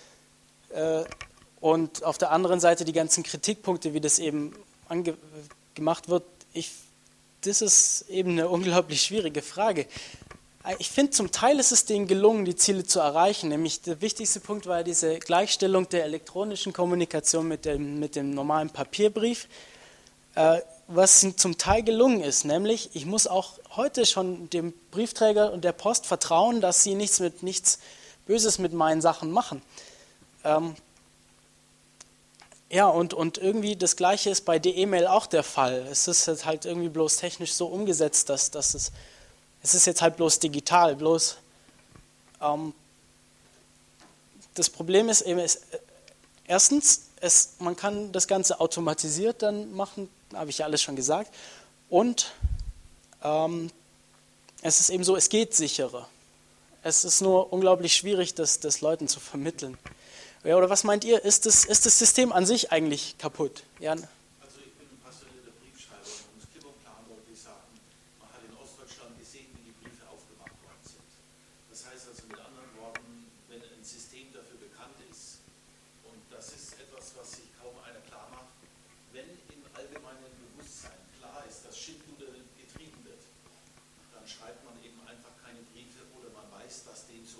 Und auf der anderen Seite die ganzen Kritikpunkte, wie das eben gemacht wird, das ist eben eine unglaublich schwierige Frage. Ich finde, zum Teil ist es denen gelungen, die Ziele zu erreichen. Nämlich der wichtigste Punkt war diese Gleichstellung der elektronischen Kommunikation mit dem normalen Papierbrief, was zum Teil gelungen ist. Nämlich, ich muss auch heute schon dem Briefträger und der Post vertrauen, dass sie nichts Böses mit meinen Sachen machen. Ja, und irgendwie das Gleiche ist bei der E-Mail auch der Fall. Es ist halt irgendwie bloß technisch so umgesetzt, dass es ist jetzt halt bloß digital. Das Problem ist eben, erstens, man kann das Ganze automatisiert dann machen, habe ich ja alles schon gesagt. Und es ist eben so, es geht sicherer. Es ist nur unglaublich schwierig, das Leuten zu vermitteln. Ja, oder was meint ihr? Ist das System an sich eigentlich kaputt? Jan? Also ich bin passionierter Briefschreiber und es klipp und klar wollte ich sagen, man hat in Ostdeutschland gesehen, wie die Briefe aufgemacht worden sind. Das heißt also mit anderen Worten,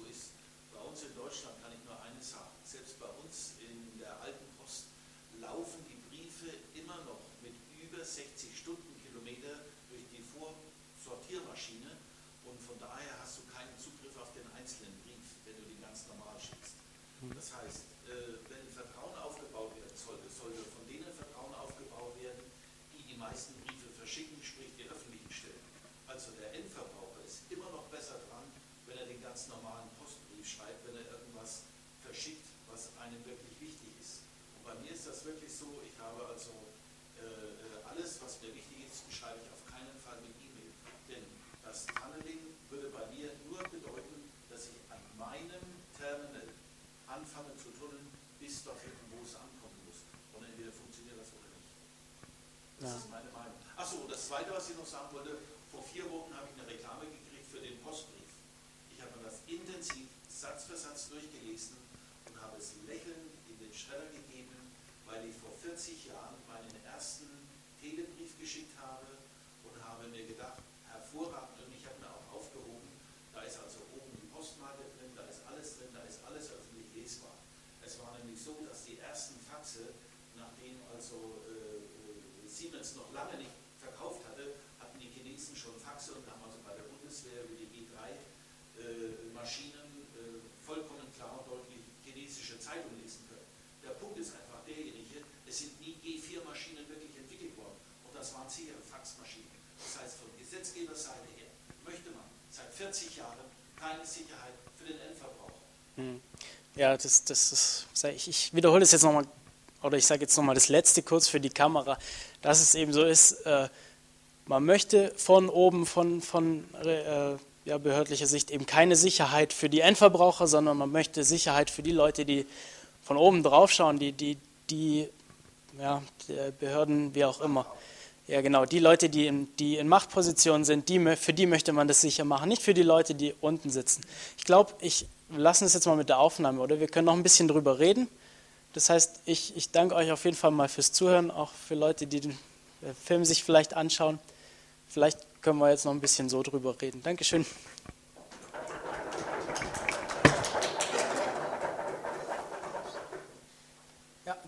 so ist. Bei uns in Deutschland kann ich nur eines sagen, selbst bei uns in der alten Post laufen die Briefe immer noch mit über 60 Stundenkilometer durch die Vorsortiermaschine und von daher hast du keinen Zugriff auf den einzelnen Brief, wenn du den ganz normal schickst. Das heißt, wenn Vertrauen aufgebaut werden sollte, sollte von denen Vertrauen aufgebaut werden, die die meisten Briefe verschicken, sprich die öffentlichen Stellen. Also der Endverbraucher ist immer noch besser dran, wenn er den ganz normalen Postbrief schreibt, wenn er irgendwas verschickt, was einem wirklich wichtig ist. Und bei mir ist das wirklich so, ich habe also alles, was mir wichtig ist, schreibe ich auf keinen Fall mit E-Mail. Denn das Tunneling würde bei mir nur bedeuten, dass ich an meinem Terminal anfange zu tunneln, bis dorthin, wo es ankommen muss. Und entweder funktioniert das oder nicht. Das ist meine Meinung. Achso, das Zweite, was ich noch sagen wollte, vor 4 Wochen habe ich eine Reklame gekriegt für den Postbrief. Ich habe mir das intensiv Satz für Satz durchgelesen und habe es lächelnd in den Schredder gegeben, weil ich vor 40 Jahren meinen ersten Telebrief geschickt habe und habe mir gedacht, hervorragend, und ich habe mir auch aufgehoben, da ist also oben die Postmarke drin, da ist alles öffentlich lesbar. Es war nämlich so, dass die ersten Faxe, nachdem also Siemens noch lange nicht verkauft hatte, hatten die Chinesen schon Faxe und haben also bei der Bundeswehr über die G3-Maschinen vollkommen klar und deutlich chinesische Zeitung lesen können. Der Punkt ist einfach derjenige, es sind nie G4-Maschinen wirklich entwickelt worden und das waren sichere Faxmaschinen. Das heißt, von Gesetzgeberseite her möchte man seit 40 Jahren keine Sicherheit für den Endverbraucher. Ja, ich wiederhole das jetzt nochmal, oder ich sage jetzt nochmal das Letzte kurz für die Kamera, dass es eben so ist, man möchte von oben, von behördlicher Sicht eben keine Sicherheit für die Endverbraucher, sondern man möchte Sicherheit für die Leute, die von oben drauf schauen, die Behörden, wie auch immer. Ja, genau, die Leute, die in Machtpositionen sind, für die möchte man das sicher machen, nicht für die Leute, die unten sitzen. Ich glaube, wir lassen es jetzt mal mit der Aufnahme, oder? Wir können noch ein bisschen drüber reden. Das heißt, ich danke euch auf jeden Fall mal fürs Zuhören, auch für Leute, die den Film sich vielleicht anschauen. Vielleicht können wir jetzt noch ein bisschen so drüber reden. Dankeschön.